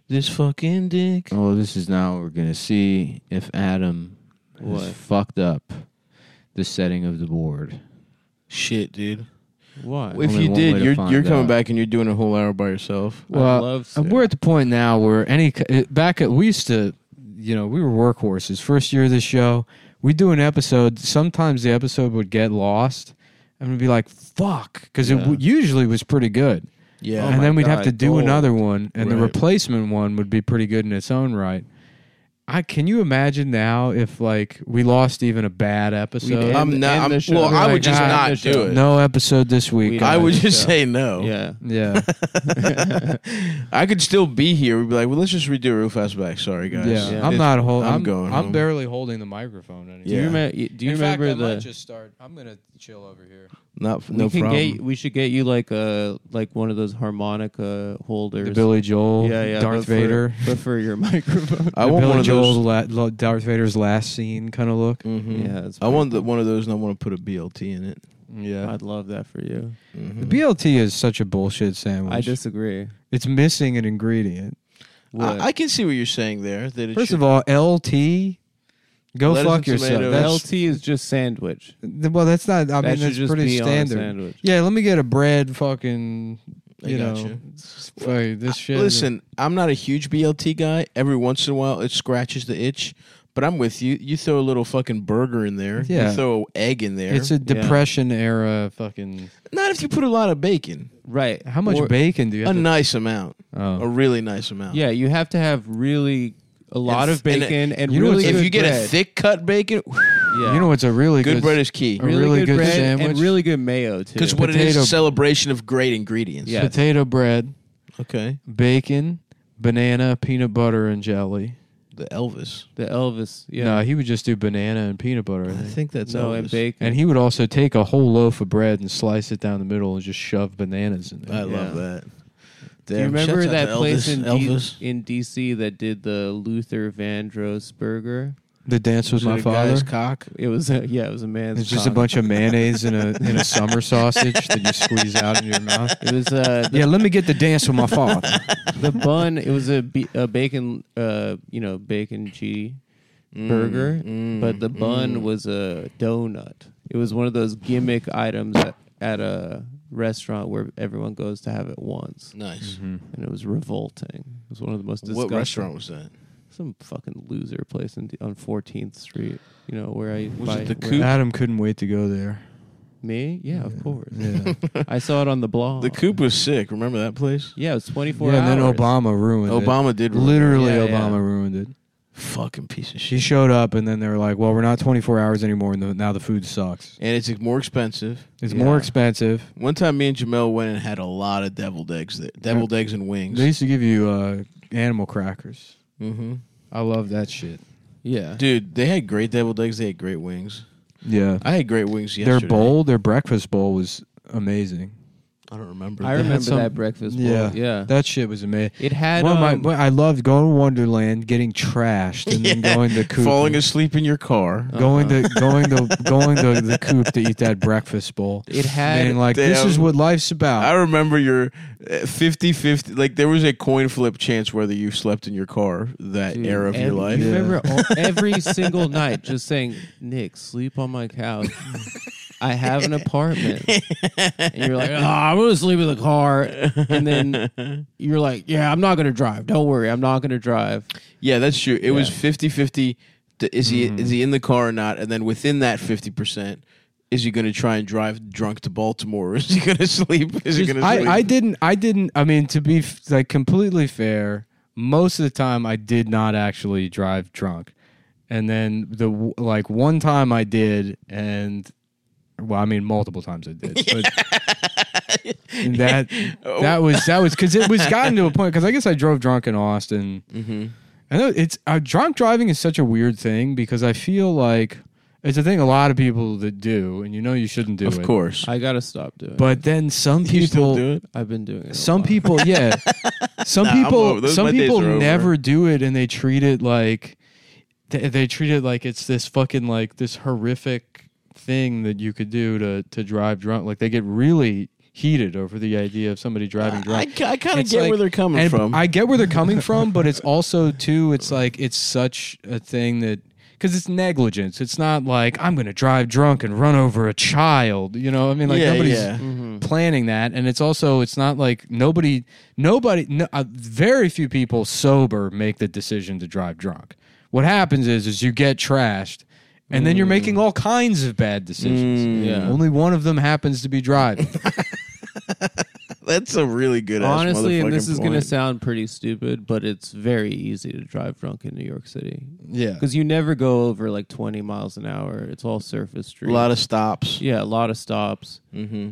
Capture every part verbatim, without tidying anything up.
this fucking dick. Oh, this is now we're gonna see if Adam What? has fucked up the setting of the board. Shit, dude. Why? If Only you one way did, to you're find you're coming out. back and you're doing a whole hour by yourself. I'd Well, love uh, to. we're at the point now where any back at we used to, you know, we were workhorses. First year of the show, we do an episode. Sometimes the episode would get lost, and we'd be like, "Fuck," because it Yeah. w- usually was pretty good. Yeah. Oh and my then we'd have God, to do gold. another one, and the Right. replacement one would be pretty good in its own right. I can you imagine now if like we lost even a bad episode? We'd I'm end- not. end I'm, the show. well, I Like, would just ah, not end the do show. it. No episode this week. We'd I guys. would end the just show. say no. Yeah. Yeah, I could still be here. We'd be like, well, let's just redo it real fast back. Sorry, guys. yeah. Yeah. I'm It's- not holding. I'm I'm, going I'm home. barely holding the microphone anymore. Do you, Yeah. remember? Do you In remember fact, I the? might just start. I'm gonna chill over here. Not we no can problem. get. We should get you like a like one of those harmonica holders. The Billy Joel, yeah, yeah, Darth but for- Vader. but for your microphone. I The want Billy one of Joel, those. la- lo- Darth Vader's last scene kind of look. Mhm. Yeah, it's I want pretty the, one of those, and I want to put a B L T in it. Yeah, I'd love that for you. Mhm. the B L T is such a bullshit sandwich. I disagree. it's missing an ingredient. What? I, I can see what you're saying there. That it First should, of all, L T. Go Lettuce fuck and yourself. tomatoes. That's, L T is just sandwich. well, that's not. I that mean, should that's just pretty be on a standard. sandwich. Yeah, let me get a bread. Fucking, I you know, gotcha. fuck, this shit. Listen, I'm not a huge B L T guy. Every once in a while, it scratches the itch. But I'm with you. You throw a little fucking burger in there. Yeah. You throw egg in there. it's a depression era. Fucking. Not if you put a lot of bacon. Right. How much Or- bacon do you A have? to, nice amount. oh. A really nice amount. Yeah, you have to have really a lot And of f- and bacon and, you know really what's- If good you get bread. a thick cut bacon, yeah. You know what's a really good good, bread is key. a really good bread sandwich? and really good mayo too. Because what it is Potato- is a celebration of great ingredients. Yeah. Yes. potato bread, Okay. bacon, banana, peanut butter, and jelly. The Elvis. the Elvis, yeah, No, he would just do banana and peanut butter. I I think. think that's no, Elvis. and bacon. And he would also take a whole loaf of bread and slice it down the middle and just shove bananas in I there. love Yeah. that. Do you Damn, remember shouts out that to place Elvis. in D- Elvis? in D C that did the Luther Vandross burger? The Dance with Was it My a Father. guy's cock. It was a yeah, it was a man's. It's just a cock. bunch of mayonnaise in a in a summer sausage that you squeeze out in your mouth. It was uh, the, Yeah, let me get the Dance with My Father. the bun. It was a, be- a bacon, uh, you know, bacon cheese burger, mm, but the bun mm. was a donut. It was one of those gimmick items at, at a restaurant where everyone goes to have it once, Nice. and it was revolting. It was one of the most disgusting. What restaurant was that? Some fucking loser place in, on fourteenth Street. You know where I Was buy, it the where- Coop? Adam couldn't wait to go there. Me? Yeah, of course. Yeah, I saw it on the blog. The Coop was sick. Remember that place? Yeah, it was twenty-four yeah. And then hours. Obama ruined it. Obama did. ruin Literally, Yeah, yeah. Obama ruined it. it. Fucking piece of He shit. showed up, and then they were like, "Well, we're not twenty-four hours anymore, and the, now the food sucks. And it's more expensive. It's Yeah. more expensive." One time, me and Jamel went and had a lot of deviled eggs. There. Deviled eggs and wings. They used to give you uh, animal crackers. Mm-hmm. I love that shit. Yeah. Dude, they had great deviled eggs. They had great wings. Yeah, I had great wings their yesterday. bowl, their breakfast bowl was amazing. I don't remember. I They had remember some- that breakfast bowl. Yeah. Yeah. That shit was amazing. It had One of my, um, well, I loved going to Wonderland, getting trashed, and then Yeah. going to Coop, Falling asleep in your car. going to going to going to the Coop to eat that breakfast bowl. it had Being like, this Damn. is what life's about. I remember your fifty-fifty. Like, there was a coin flip chance whether you slept in your car that Dude, era of your and life. You Yeah. remember all, every single night just saying, Nick, sleep on my couch. I have an apartment. And you're like, oh, I'm going to sleep in the car. And then you're like, yeah, I'm not going to drive. Don't worry. I'm not going to drive. Yeah, that's true. It was Yeah. fifty-fifty. to- Is he Mhm. is he in the car or not? And then within that fifty percent, is he going to try and drive drunk to Baltimore? Or is he going to sleep? Is he Just- going to sleep? I, I didn't. I didn't. I mean, to be f- like completely fair, most of the time I did not actually drive drunk, and then the w- like one time I did, and well, I mean multiple times I did, but that that was that was because it was gotten to a point because I guess I drove drunk in Austin. Mhm. I know it's uh, drunk driving is such a weird thing because I feel like it's a thing a lot of people that do, and you know you shouldn't do Of it. course. I got to stop doing it. But then some You still people do it? I've been doing it. a some lot. people, yeah. Some Nah, I'm people, over- those- some my days people are over. never do it, and they treat it like they, they treat it like it's this fucking like this horrific thing that you could do to to drive drunk. Like they get really heated over the idea of somebody driving drunk. I, I kind of It's get like- where they're coming and from. I get where they're coming from, but it's also too. It's like it's such a thing that because it's negligence. It's not like I'm going to drive drunk and run over a child. You know, I mean, like yeah, nobody's yeah. Mhm. planning that, and it's also it's not like nobody, nobody, no, uh, very few people sober make the decision to drive drunk. What happens is, is you get trashed, and then you're making all kinds of bad decisions. Mm. Yeah. Only one of them happens to be driving. That's a really good ass Honestly, and this motherfucking is going to point. sound pretty stupid, but it's very easy to drive drunk in New York City Yeah. because you never go over like twenty miles an hour. It's all surface a streets. lot of stops. yeah, a lot of stops. Mm-hmm.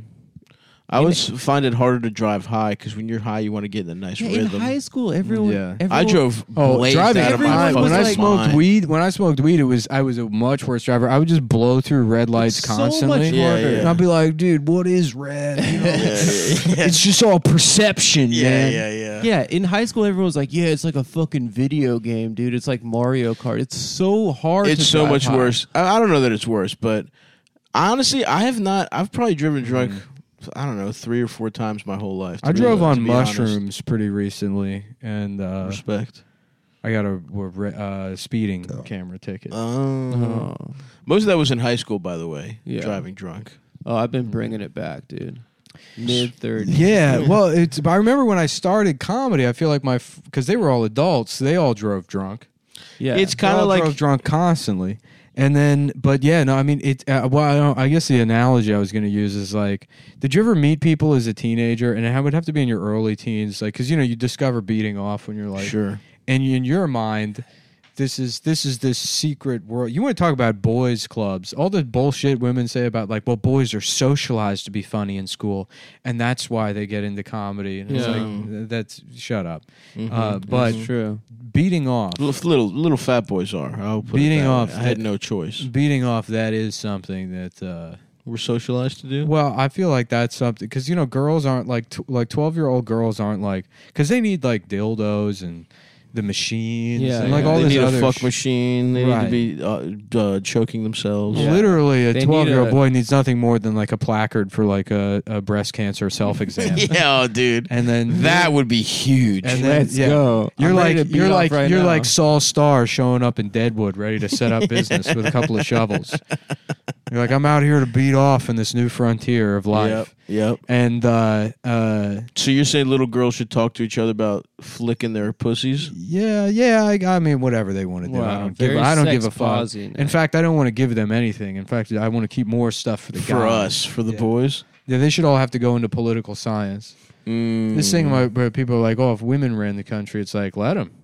I always find it harder to drive high because when you're high, you want to get in a nice Yeah, in rhythm. high school, everyone. Yeah. everyone I drove Oh, blazed driving out of my I, everyone when was I like- smoked mind. weed, when I smoked weed, it was I was a much worse driver. I would just blow through red lights It's so constantly. much Yeah, harder. yeah. And I'd be like, dude, what is red? You know? Yeah, yeah, yeah. It's just all perception, yeah, man. yeah, yeah. Yeah, in high school, everyone was like, "Yeah, it's like a fucking video game, dude. It's like Mario Kart. It's so hard. It's to so drive much high." worse. I, I don't know that it's worse, but honestly, I have not. I've probably driven drunk. I don't know, three or four times my whole life. to I be- drove to on be honest. mushrooms pretty recently, and uh, Respect. I got a, a uh, speeding camera ticket. Um, Oh. Most of that was in high school, by the way. Yeah. Driving drunk. Oh, I've been bringing it back, dude. Mid thirties. Yeah, well, it's. I remember when I started comedy. I feel like my because they were all adults. They all drove drunk. Yeah, It's They kind all of like drove drunk constantly. And then, but yeah, no, I mean, it. Uh, well, I, don't, I guess the analogy I was going to use is like, did you ever meet people as a teenager, and it would have to be in your early teens, like, because you know you discover beating off when you're like, sure. and in your mind, this is this is this secret world. You want to talk about boys' clubs? All the bullshit women say about like, well, boys are socialized to be funny in school, and that's why they get into comedy. And it's Yeah. like, that's shut up. Mhm. Uh, but That's true. beating off. Little, little little fat boys are. I'll put it Beating that way. off I had that- no choice. Beating off, that is something that uh We're socialized to do. well, I feel like that's something because you know girls aren't like t- like twelve year old girls aren't like because they need like dildos and the machines Yeah, and like yeah. all they this need other a fuck sh- machine. They Right. need to be uh, uh, choking themselves. Yeah. Literally, a They need twelve year old a- boy needs nothing more than like a placard for like a, a breast cancer self exam, yeah, oh, dude. and then That would be huge. And then- Let's yeah. go. You're I'm ready like to beat you're off like right you're now. like Saul Starr showing up in Deadwood, ready to set up business with a couple of shovels. You're like, I'm out here to beat off in this new frontier of life. Yep. Yep. And uh, uh, So you're saying little girls should talk to each other about flicking their pussies? yeah, yeah. I, I mean, whatever they want to do. I Wow, don't give. very I don't give a sex fuck. posy, In Nick. fact, I don't want to give them anything. In fact, I want to keep more stuff for the For guys. us, for the Yeah. boys? Yeah, they should all have to go into political science. Mm. This thing where, where people are like, "Oh, if women ran the country," it's like, let them.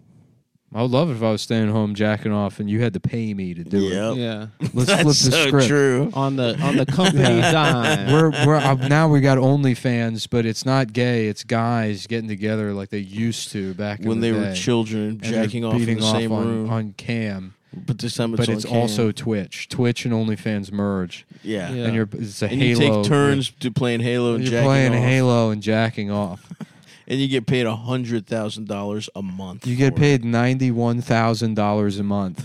I would love it if I was staying home jacking off and you had to pay me to do Yep. yeah. it. Let's That's flip the so script. true. On the on the company dime. We're we're uh, now we got OnlyFans, but it's not gay. It's guys getting together like they used to back in When the they were day. children And they're jacking off in beating the off same on, room. on cam. but this time it's But on it's cam. also Twitch. Twitch and OnlyFans merge, Yeah. Yeah. and you're it's a And Halo. you take turns to playing Halo and You're jacking playing off. Halo and jacking off. And you get paid one hundred thousand dollars a month. You get for it. paid ninety one thousand dollars a month,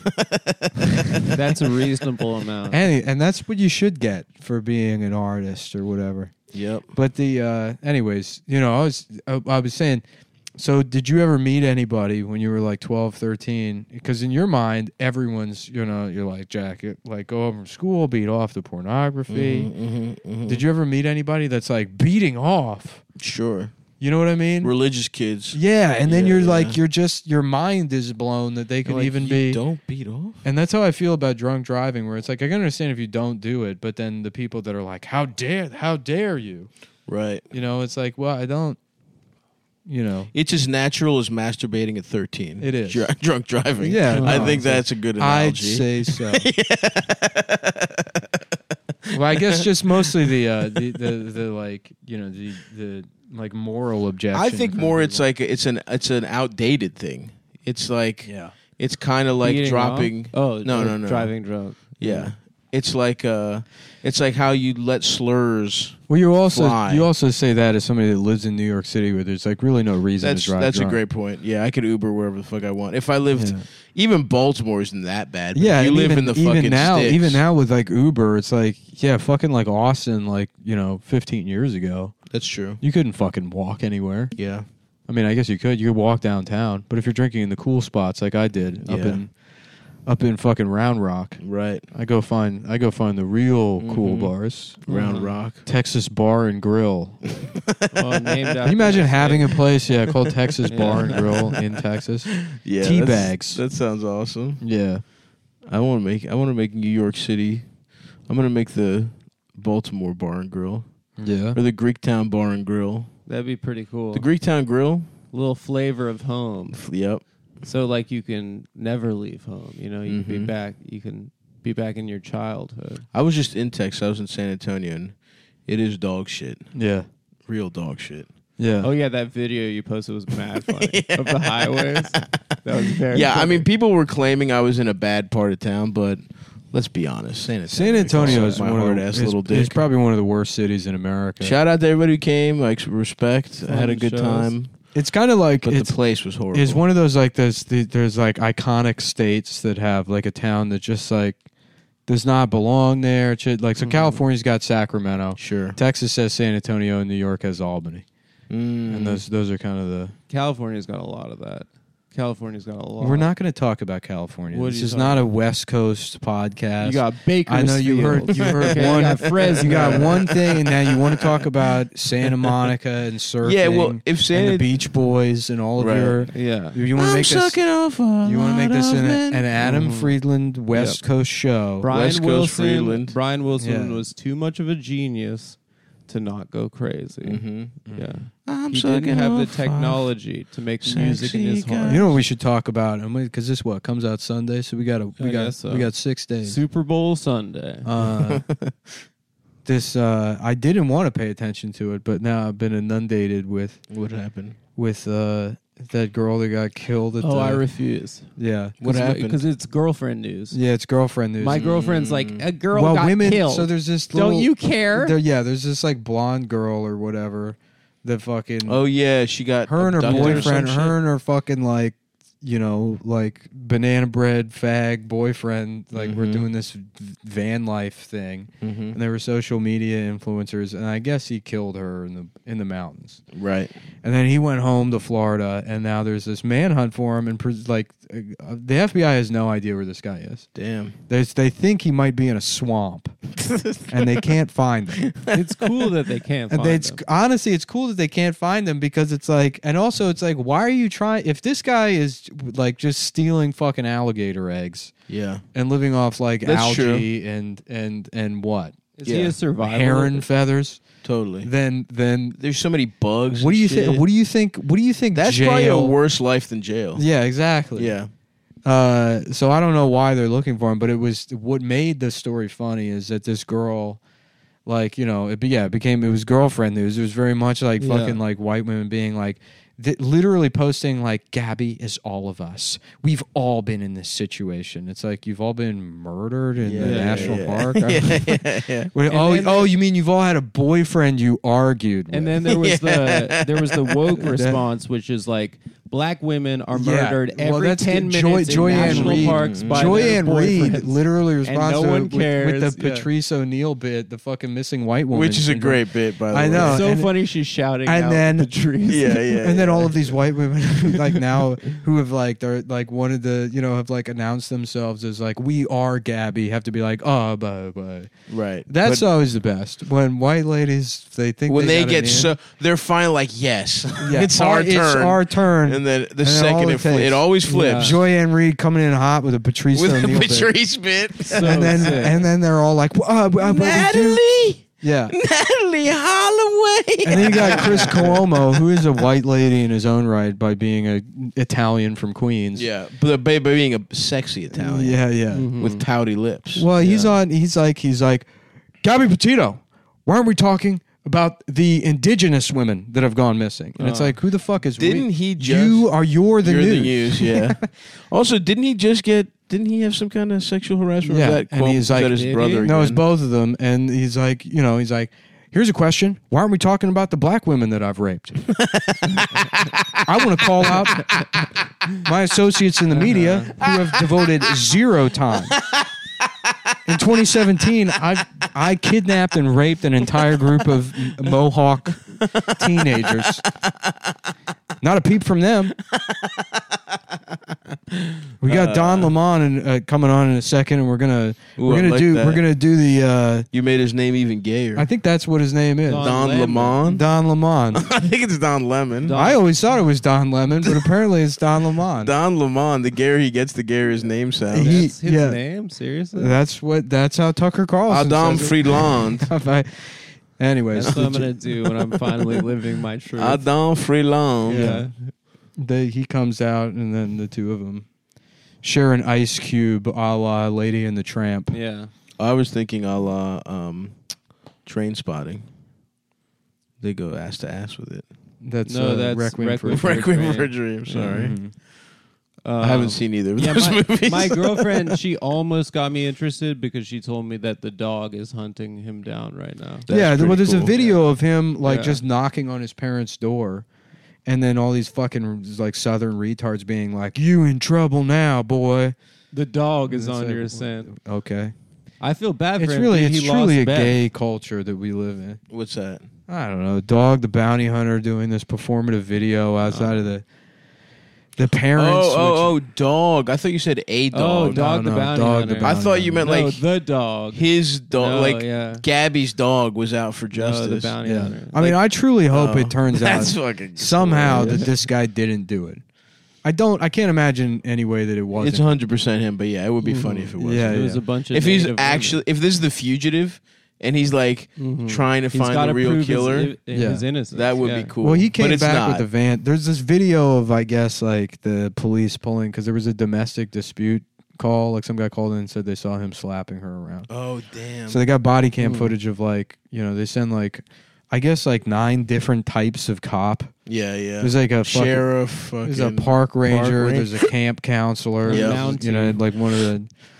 That's a reasonable amount. and and that's what you should get for being an artist or whatever. Yep. But the uh, anyways, you know, I was I, I was saying. So, did you ever meet anybody when you were like twelve, thirteen? Because in your mind, everyone's, you know, you're like, Jack, it, like, go home from school, beat off the pornography. Mhm, mhm. Did you ever meet anybody that's like beating off? Sure. You know what I mean? Religious kids. Yeah, and then Yeah, you're yeah. like, you're just, your mind is blown that they could Like, even you be. Don't beat off. And that's how I feel about drunk driving, where it's like, I can understand if you don't do it, but then the people that are like, how dare, how dare you? Right. You know, it's like, well, I don't, you know. It's as natural as masturbating at thirteen. It is. Dr- drunk driving. Yeah, I no, think it's that's a good I'd analogy. say so. Well, I guess just mostly the, uh, the, the, the like, you know, the, the like moral objection. I think from more it's people. like it's an it's an outdated thing. It's like yeah. it's kind of like Beating dropping. off? Oh No, or no, no. Driving drunk. Yeah. It's like uh, it's like how you let slurs. Well, you also Fly. you also say that as somebody that lives in New York City, where there's like really no reason That's to drive. that's drunk. a great point. Yeah, I could Uber wherever the fuck I want. If I lived, Yeah. even Baltimore isn't that bad. But Yeah, if you and live even, in the even fucking now, sticks, even now with like Uber, it's like yeah, fucking like Austin, like you know, fifteen years ago. That's true. You couldn't fucking walk anywhere. Yeah. I mean, I guess you could. You could walk downtown, but if you're drinking in the cool spots like I did up Yeah. in up in fucking Round Rock, Right. I go find I go find the real cool Mhm. bars. Round Mhm. Rock. Texas Bar and Grill. Oh, named Can you imagine after having a state. place, yeah, called Texas Yeah. Bar and Grill in Texas? Yeah. Tea that's- bags. That sounds awesome. Yeah. I want to make. I want to make New York City. I'm gonna make the Baltimore Bar and Grill Yeah. or the Greektown Bar and Grill. That'd be pretty cool. The Greektown Grill. little flavor of home. f- Yep. So like you can never leave home. You know, you can Mhm. be back. You can be back in your childhood. I was just in Texas. I was in San Antonio, and it is dog shit. Yeah. Real dog shit. Yeah. Oh yeah, that video you posted was mad funny of the highways. That was very. Yeah, I funny. mean, people were claiming I was in a bad part of town, but let's be honest, San Antonio. San Antonio is my one of hard the, ass it's, little dick. it's probably one of the worst cities in America. Shout out to everybody who came. Like respect. I had a Fun good shows. time, It's kind of like but it's the place was horrible. It's one of those like there's the, there's like iconic states that have like a town that just like does not belong there. It should, like so, Mhm. California's got Sacramento, Sure. Texas has San Antonio, and New York has Albany, Mm. and those those are kind of the. California's got a lot of that. California's got a lot. We're not going to talk about California. What are This you is talking not a about? West Coast podcast. You got Bakersfield. I know you heard you heard Okay, one. You got Fresno. You got one thing, and now you want to talk about Santa Monica and surfing. Yeah, well, if San and the Beach Boys and all of Right. your. Yeah. You want to I'm make this. sucking off a You want to make lot this of an, men. an Adam Mhm. Friedland West Coast show. Brian West Coast Wilson. Freeland. Brian Wilson Yeah. was too much of a genius to not go crazy. Mhm. Yeah. I'm He sucking didn't have the off a- technology to make music in his Sexy heart. guy. You know what we should talk about? Because this what comes out Sunday, so we got a, we I got guess so. we got six days. Super Bowl Sunday. Uh, this uh, I didn't want to pay attention to it, but now I've been inundated with What happened? with uh, that girl that got killed. At oh, the, I refuse. yeah, What happened? Because it's girlfriend news. yeah, it's girlfriend news. My girlfriend's like, Mm. a girl well, got women. killed. So there's this. Don't little- you care? there- yeah, there's this like blonde girl or whatever. That fucking Oh yeah, she got her and her abducted or boyfriend, some shit? her and her fucking like, you know, like banana bread fag boyfriend, like we're Mhm. doing this v- van life thing, Mhm. and they were social media influencers, and I guess he killed her in the in the mountains, Right. and then he went home to Florida, and now there's this manhunt for him, and pres- like uh, the F B I has no idea where this guy is. Damn. They they think he might be in a swamp, and they can't find him. It's cool that they can't And find they, it's them. honestly, it's cool that they can't find them because it's like, and also it's like, why are you trying? If this guy is like just stealing fucking alligator eggs Yeah. and living off like That's algae and and and what Is he Yeah. a survivor? heron feathers, Totally. then then There's so many bugs. what do and you shit. think? What do you think? What do you think? That's jail, probably a worse life than jail. Yeah, exactly. Yeah. Uh, so I don't know why they're looking for him, but it was what made the story funny is that this girl, like you know, it be, yeah, it became it was girlfriend news. It was very much like Yeah. fucking like white women being like, th- literally posting like Gabby is all of us. We've all been in this situation. It's like you've all been murdered in the Yeah, national yeah. park. yeah, yeah, yeah. Wait, And oh, then oh, there- you mean you've all had a boyfriend you argued with? And then there was Yeah. the there was the woke response, which is like black women are Yeah. murdered Well, every that's ten Joy- minutes Joy in Ann national Reid. parks by Joy their Ann Reid boyfriends. literally responds no to one it with, with cares, the yeah. Patrice O'Neill bit, the fucking missing white woman, Which is a syndrome. great bit, by the I way. know. so and- funny she's shouting and out then- Patrice. Yeah, yeah. and then yeah. all of these white women like now who have like they're like wanted to you know have like announced themselves as like we are Gabby have to be like oh bye bye. Right. That's But always the best when white ladies they think when they, they got get it in. so they're finally like, yes, Yeah, it's our turn. it's our turn. And then the And then second all it, it fl- takes- it always flips. Joy Ann Reid coming in hot with a Patrice With O'Neill a bit. Patrice bit. So and then sick. and then they're all like, well, uh, but we do- Natalie! yeah. Natalie Holloway! And then you got Chris Cuomo, who is a white lady in his own right by being a Italian from Queens. Yeah, but by by being a sexy Italian yeah, yeah. Mhm. with pouty lips. Well, he's Yeah. on. He's like, he's like, Gabby Petito. Why aren't we talking about the indigenous women that have gone missing? And it's Uh, like, who the fuck is? Didn't we? he just? You are you're the you're news. the news, yeah. Also, didn't he just get? Didn't he have some kind of sexual harassment? Yeah, Was that and Cuomo- he's was like- that his Did he? brother. No, it's again? both of them, and he's like, you know, he's like, here's a question: why aren't we talking about the black women that I've raped? I want to call out my associates in the media who have devoted zero time. In twenty seventeen, I I kidnapped and raped an entire group of Mohawk teenagers. Not a peep from them. We got Don Lemon and, uh, coming on in a second, and we're gonna Ooh, we're I gonna like do that. we're gonna do the. Uh, You made his name even gayer. I think that's what his name is. Don Don Lemon. Lemon. Don Lemon. I think it's Don Lemon. Don- I always thought it was Don Lemon, but apparently it's Don Lemon. Don Lemon. The gayer he gets, the gayer his name sounds. He- That's his yeah. name? Seriously? That's what. That's how Tucker Carlson. Adam says it. Freeland. If I- Anyways, That's what I'm going to do when I'm finally living my truth. Adam Freeland. Yeah. they, he comes out, and then the two of them share an ice cube, a la Lady and the Tramp. Yeah. I was thinking a la um, Train Spotting. They go ass to ass with it. That's No, uh, that's Requiem for a Requiem Dream. Requiem Dream. for a Dream. Sorry. Mhm. Um, I haven't seen either of yeah, those my, movies. my girlfriend, she almost got me interested because she told me that the dog is hunting him down right now. That's Yeah, pretty well, there's a cool. video of him like Yeah. just knocking on his parents' door, and then all these fucking like Southern retards being like, "You in trouble now, boy." The dog is It's on like, your scent. Okay, I feel bad for it's him. really dude. it's He truly a lost Beth. gay culture that we live in. What's that? I don't know, Dog the Bounty Hunter doing this performative video outside of the the parents. Oh, which- oh, oh, dog. I thought you said a Oh, dog. dog No, the no, bounty Dog hunter. the I Bounty thought you meant no, like the dog. his dog, No, like yeah. Gabby's dog was out for No, justice. the bounty Yeah. hunter. I mean, I truly hope Oh, it turns out that's fucking somehow hilarious. that this guy didn't do it. I don't. I can't imagine any way that it wasn't. It's one hundred percent him, but yeah, it would be funny if it was. Yeah, It was yeah. a bunch of If he's native actually, if this is the fugitive, and he's like women. Mhm. trying to He's find gotta the real prove killer, his, Yeah. his innocence. that would yeah. be cool. Well, he But came it's back not. with the van. There's this video of, I guess, like the police pulling because there was a domestic dispute call. Like some guy called in and said they saw him slapping her around. Oh damn! So they got body cam Hmm. footage of like, you know, they send like, I guess like nine different types of cop. yeah, yeah. There's like a fucking, Sheriff. there's a fucking- park ranger. ran- There's a camp counselor. Yeah. there's, You know, like one of the.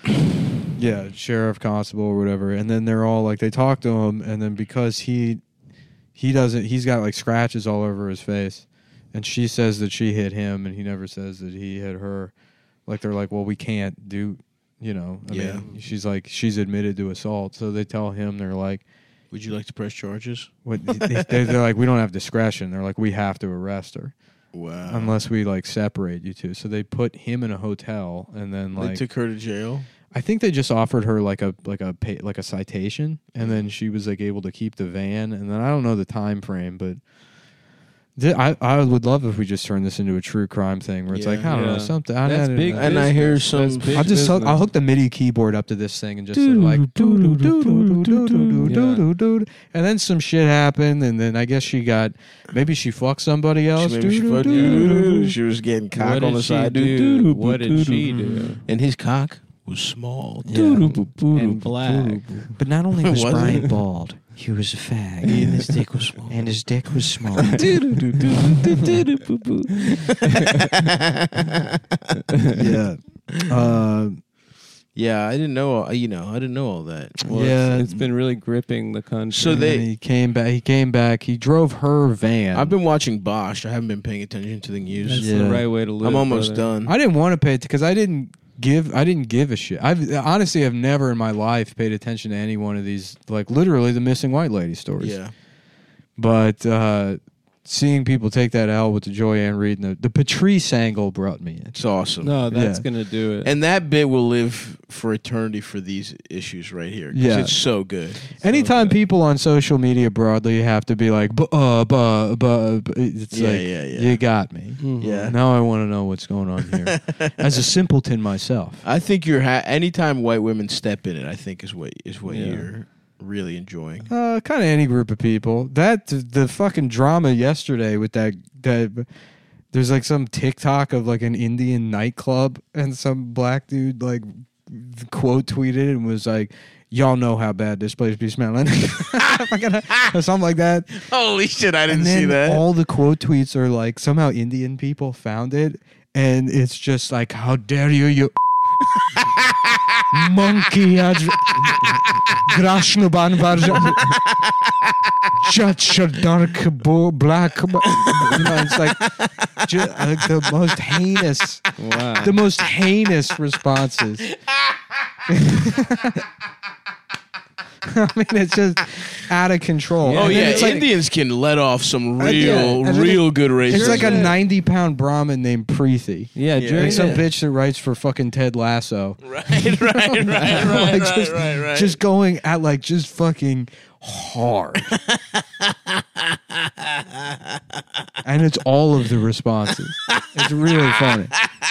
Yeah, sheriff, constable, or whatever, and then they're all like they talk to him, and then because he, he doesn't, he's got like scratches all over his face, and she says that she hit him, and he never says that he hit her. Like they're like, well, we can't do, you know. I Yeah. mean, she's like, she's admitted to assault, so they tell him they're like, Would you like to press charges? what? they, they're like, we don't have discretion. They're like, we have to arrest her Wow. unless we like separate you two. So they put him in a hotel, and then they like took her to jail. I think they just offered her like a like a pay, like a citation, and then she was like able to keep the van, and then I don't know the time frame, but th- I I would love if we just turned this into a true crime thing where it's Yeah. like I don't know Yeah. something. I, That's I don't big know. And I hear business. some- That's big I'll just hook, business. I'll hook the MIDI keyboard up to this thing and just sort of like doo doo doo doo doo doo doo doo, and then some shit happened, and then I guess she got maybe she fucked somebody else. She, maybe she, Doo doo fucked- doo doo doo. she was getting cock What on did the she side. do? What did she do? And his cock was small. Yeah. And black. But not only was Was Brian it? bald, he was a fag. And his dick was small. And his dick was small. Yeah. Uh, Yeah, I didn't know. all- You know, I didn't know all that. Well, Yeah. it's, it's been really gripping the country. So and they- then he came back. He came back. He drove her van. I've been watching Bosch. I haven't been paying attention to the news. That's Yeah. the right way to live. I'm almost brother. done. I didn't want to pay it because I didn't give. I didn't give a shit. I've honestly, I've never in my life paid attention to any one of these, like literally the missing white lady stories. Yeah. But uh, seeing people take that L with the Joyanne Reed and the, the Patrice angle brought me in. It's awesome. No, that's Yeah. gonna do it. And that bit will live for eternity for these issues right here. 'Cause Yeah. It's so good. Anytime good. people on social media broadly have to be like, "Bu- uh, bu- bu- bu-" it's Yeah, like, yeah, yeah. you got me. Mhm. Yeah. Now I want to know what's going on here. As a simpleton myself. I think you're ha- anytime white women step in it, I think is what is what Yeah. you're really enjoying. Uh, kind of any group of people. That the fucking drama yesterday with that that there's like some TikTok of like an Indian nightclub and some black dude like quote tweeted and was like, "Y'all know how bad this place be smelling," or something like that. Holy shit! I didn't And then see that. all the quote tweets are like somehow Indian people found it, and it's just like, "How dare you, you monkey!" Grashnuban Varja. Judge your dark bo- black. bo-" You know, it's like, ju- like the most heinous, Wow. the most heinous responses. I mean, it's just out of control. Oh And then yeah, it's like, Indians can let off some Uh, yeah, real, and then real good racism. it's like a Yeah. ninety pound Brahmin named Preethi. Yeah, Yeah. during Like some the- bitch that writes for fucking Ted Lasso. right, right, right, right, right, Like, right, just, right, right. just going at like just fucking hard. And it's all of the responses. It's really funny.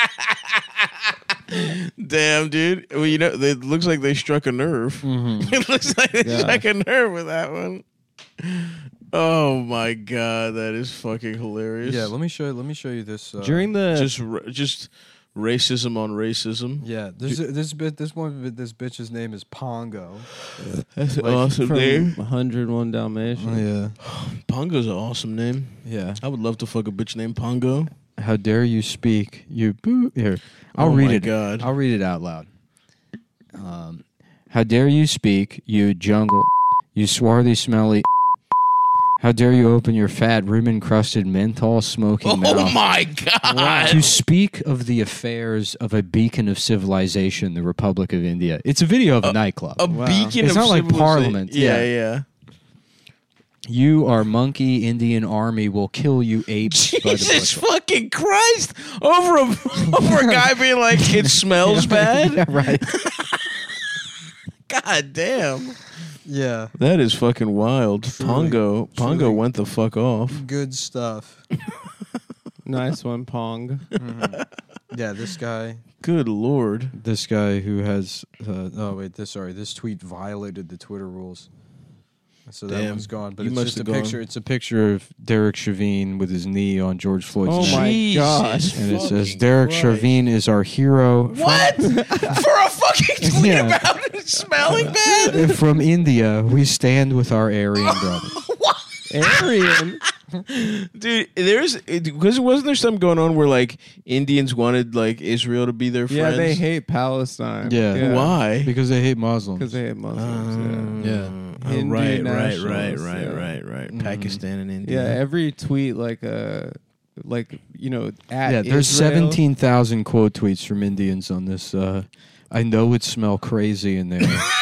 Damn, dude. Well, you know, it looks like they struck a nerve. Mm-hmm. It looks like they Yeah. struck a nerve with that one. Oh my god, that is fucking hilarious. Yeah, let me show you. Let me show you this. Uh, during the just, ra- just racism on racism. yeah, this this bit. This one. This bitch's name is Pongo. That's an like, awesome from name. one oh one Dalmatians. Yeah, Pongo's an awesome name. yeah. I would love to fuck a bitch named Pongo. How dare you speak? You boo. Here, I'll Oh read my it. God. I'll read it out loud. Um, how dare you speak, you jungle, you swarthy, smelly. How dare you open your fat, rim-encrusted, menthol-smoking Oh mouth my god. to speak of the affairs of a beacon of civilization, the Republic of India. It's a video of a nightclub. A Wow. beacon It's of not like civilization. Parliament. Yeah, Yeah. yeah. You, our monkey Indian army, will kill you apes by the Jesus bushel. fucking Christ! Over a over a guy being like, it smells bad. Yeah, right. God damn. Yeah. That is fucking wild. Truly, Pongo, Pongo truly. went the fuck off. Good stuff. Nice one, Pong. Yeah, this guy. Good lord. This guy who has. Uh, oh wait, this sorry. This tweet violated the Twitter rules, so that Damn. one's gone. But You it's must just a have gone. picture. It's a picture of Derek Chauvin with his knee on George Floyd's Oh neck. my Jesus gosh. And it says fucking Derek Christ. Chauvin is our hero. from- What? For a fucking tweet Yeah. about it smelling bad? From India, we stand with our Aryan brothers. Aryan. Dude, there's because wasn't there something going on where like Indians wanted like Israel to be their Yeah, friends? they hate Palestine. Yeah. Why? Because they hate Muslims. Because they hate Muslims. Yeah. Oh, Hindu right, right, right, nationalists, right, yeah. right, right. Mhm. Pakistan and yeah. India. Yeah, every tweet like uh like you know at Yeah, there's Israel- seventeen thousand quote tweets from Indians on this. Uh, I know it smell crazy in there.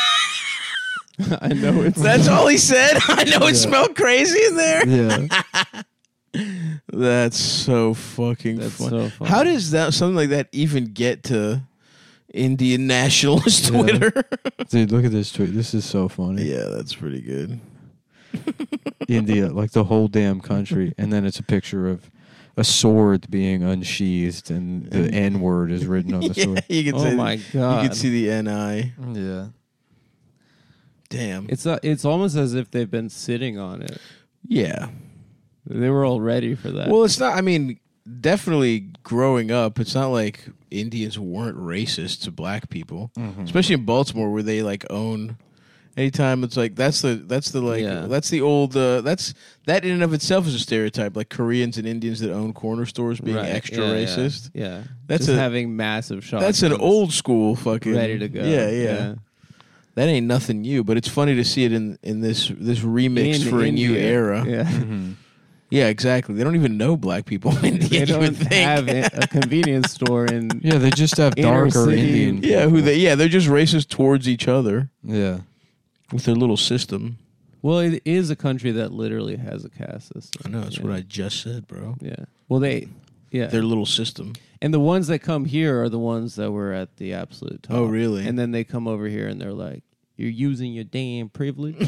I know it's That's all he said. I know it Yeah. smelled crazy in there. yeah. That's so fucking That's fun. so funny. How does that something like that even get to Indian nationalist Yeah. Twitter? Dude, look at this tweet. This is so funny. Yeah, that's pretty good. India, like the whole damn country. And then it's a picture of a sword being unsheathed and the And- N word is written on the Yeah, sword. you can Oh see my you god. can see the N I. Yeah. Damn. It's uh, it's almost as if they've been sitting on it. Yeah. They were all ready for that. Well, it's not. I mean, definitely growing up, it's not like Indians weren't racist to black people, Mm-hmm. especially in Baltimore where they like own. Anytime it's like that's the that's the like Yeah. that's the old uh, that's that in and of itself is a stereotype, like Koreans and Indians that own corner stores being Right. extra Yeah, yeah. racist. Yeah, That's just a- having massive shots. That's an old school fucking ready to go. Yeah, yeah, That ain't nothing new, but it's funny to see it in in this this remix In for a new India. era. Yeah. Mm-hmm. Yeah, exactly. They don't even know black people in India. They you would don't think. have a convenience store in. Yeah, they just have Inner darker city. Indian. Yeah, who they? Yeah, they're just racist towards each other Yeah. with their little system. Well, it is a country that literally has a caste system. I know that's yeah. what I just said, bro. Yeah. Well, they. Yeah. Their little system. And the ones that come here are the ones that were at the absolute top. Oh, really? And then they come over here and they're like, "You're using your damn privilege."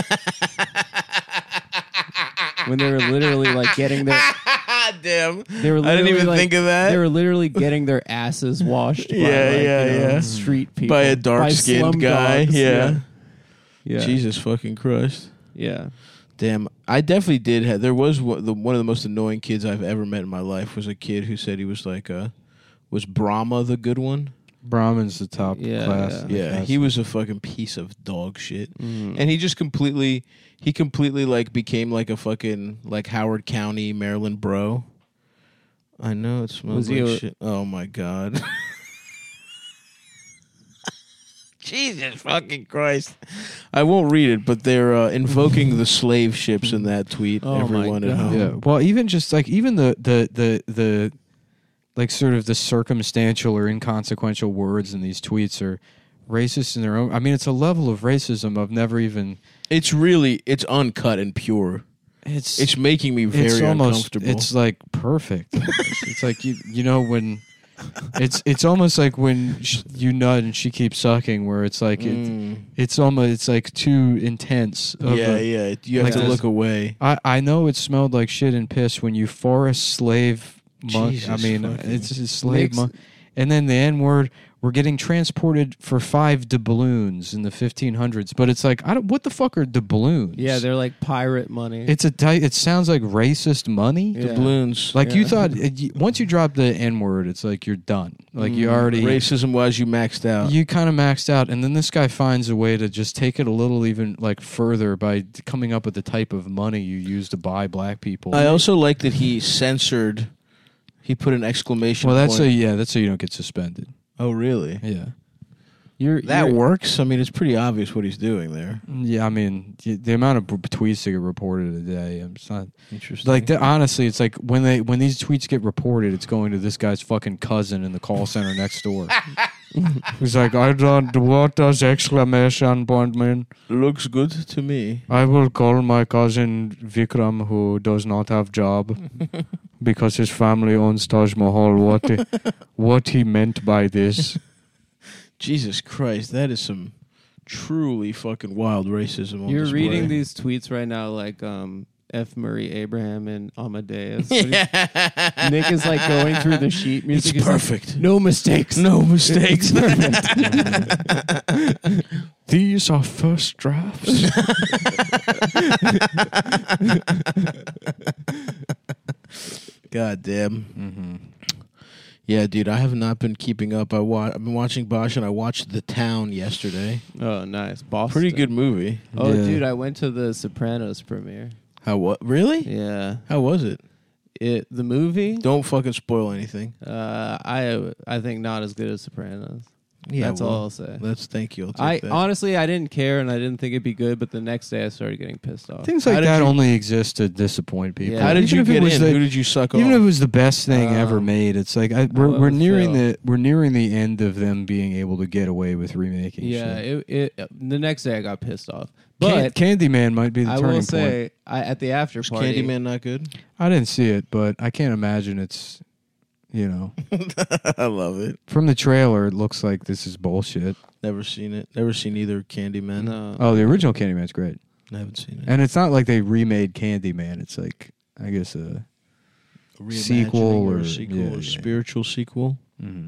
When they were literally like getting their, Damn. they were. I didn't literally, even like, think of that. They were literally getting their asses washed. By, Yeah, like, yeah, you know, yeah. Street people By a by dark-skinned slum guy. dogs. Yeah. Yeah. Jesus fucking Christ. Yeah. Damn, I definitely did have. There was one, the, one of the most annoying kids I've ever met in my life was a kid who said he was like uh was Brahma the good one? Brahmin's the top Yeah, class. yeah. in the Yeah, caste. he was a fucking piece of dog shit, Mm. and he just completely, he completely like became like a fucking like Howard County Maryland bro. I know it smells Was like he a- shit. Oh my god. Jesus fucking Christ. I won't read it, but they're uh, invoking the slave ships in that tweet. Oh, Everyone my at God. home. Yeah. Well, even just like even the the the the like sort of the circumstantial or inconsequential words in these tweets are racist in their own. I mean, it's a level of racism I've never even. It's really it's uncut and pure. It's It's making me very it's almost. uncomfortable. It's like perfect. It's like you you know when. It's it's almost like when sh- you nut and she keeps sucking, where it's like it, Mm. it's almost it's like too intense. Of yeah, a- yeah. You have like to this- look away. I I know it smelled like shit and piss when you forest slave monk. I Jesus mean, fucking- it's a slave Makes- monk. And then the N word. We're getting transported for five doubloons in the fifteen hundreds, but it's like, I don't. What the fuck are doubloons? Yeah, they're like pirate money. It's a. Ty- it sounds like racist money. Yeah. Doubloons. Like you Yeah. thought. It, you- once you drop the N word, it's like you're done. Like you Mm, already. racism wise, you maxed out. You kind of maxed out, and then this guy finds a way to just take it a little even like further by coming up with the type of money you use to buy black people. I also like that he censored. He put an exclamation. well, that's so point. yeah, that's so you don't get suspended. Oh, really? Yeah, You're, That you're, works. I mean, it's pretty obvious what he's doing there. yeah. I mean, y- the amount of b- tweets that get reported a day, I'm just not Interesting. like the, honestly, it's like when they when these tweets get reported, it's going to this guy's fucking cousin in the call center next door. He's like, I don't. What does exclamation point mean? looks good to me. I will call my cousin Vikram, who does not have job because his family owns Taj Mahal. What he, what he meant by this? Jesus Christ, that is some truly fucking wild racism. On you're display. reading these tweets right now, like um, F. Murray Abraham and Amadeus. What is- Nick is like going through the sheet It's music. He's like, perfect. no mistakes. No mistakes. These are first drafts. God damn. mm-hmm. Yeah, dude, I have not been keeping up. I wa- I've been watching Bosch, and I watched The Town yesterday. Oh, nice. Boston. Pretty good movie. Oh, Yeah. dude, I went to the Sopranos premiere. How what? Really? Yeah. How was it? It the movie. Don't fucking spoil anything. Uh, I I think not as good as Sopranos. Yeah, That's well, all I'll say. Let's thank you. I'll take I that. honestly I didn't care and I didn't think it'd be good, but the next day I started getting pissed off. Things How like did that you- only exist to disappoint people. Yeah. How did Even you if it get was in? the- Who did you suck Even off? if it was the best thing ever Um, made, it's like I, we're oh, it we're was nearing Phil. the we're nearing the end of them being able to get away with remaking. Yeah, shit. it, it the next day I got pissed off. Can- But Candyman might be the I turning will point. say I, at the after Was party, Candyman not good? I didn't see it, but I can't imagine it's, you know, I love it. from the trailer, it looks like this is bullshit. Never seen it. Never seen either Candyman. No, Oh, the original Candyman's great, I haven't seen it. and it's not like they remade Candyman. It's like I guess a. A reimagining sequel or or- a sequel yeah, or yeah. spiritual sequel Mm-hmm.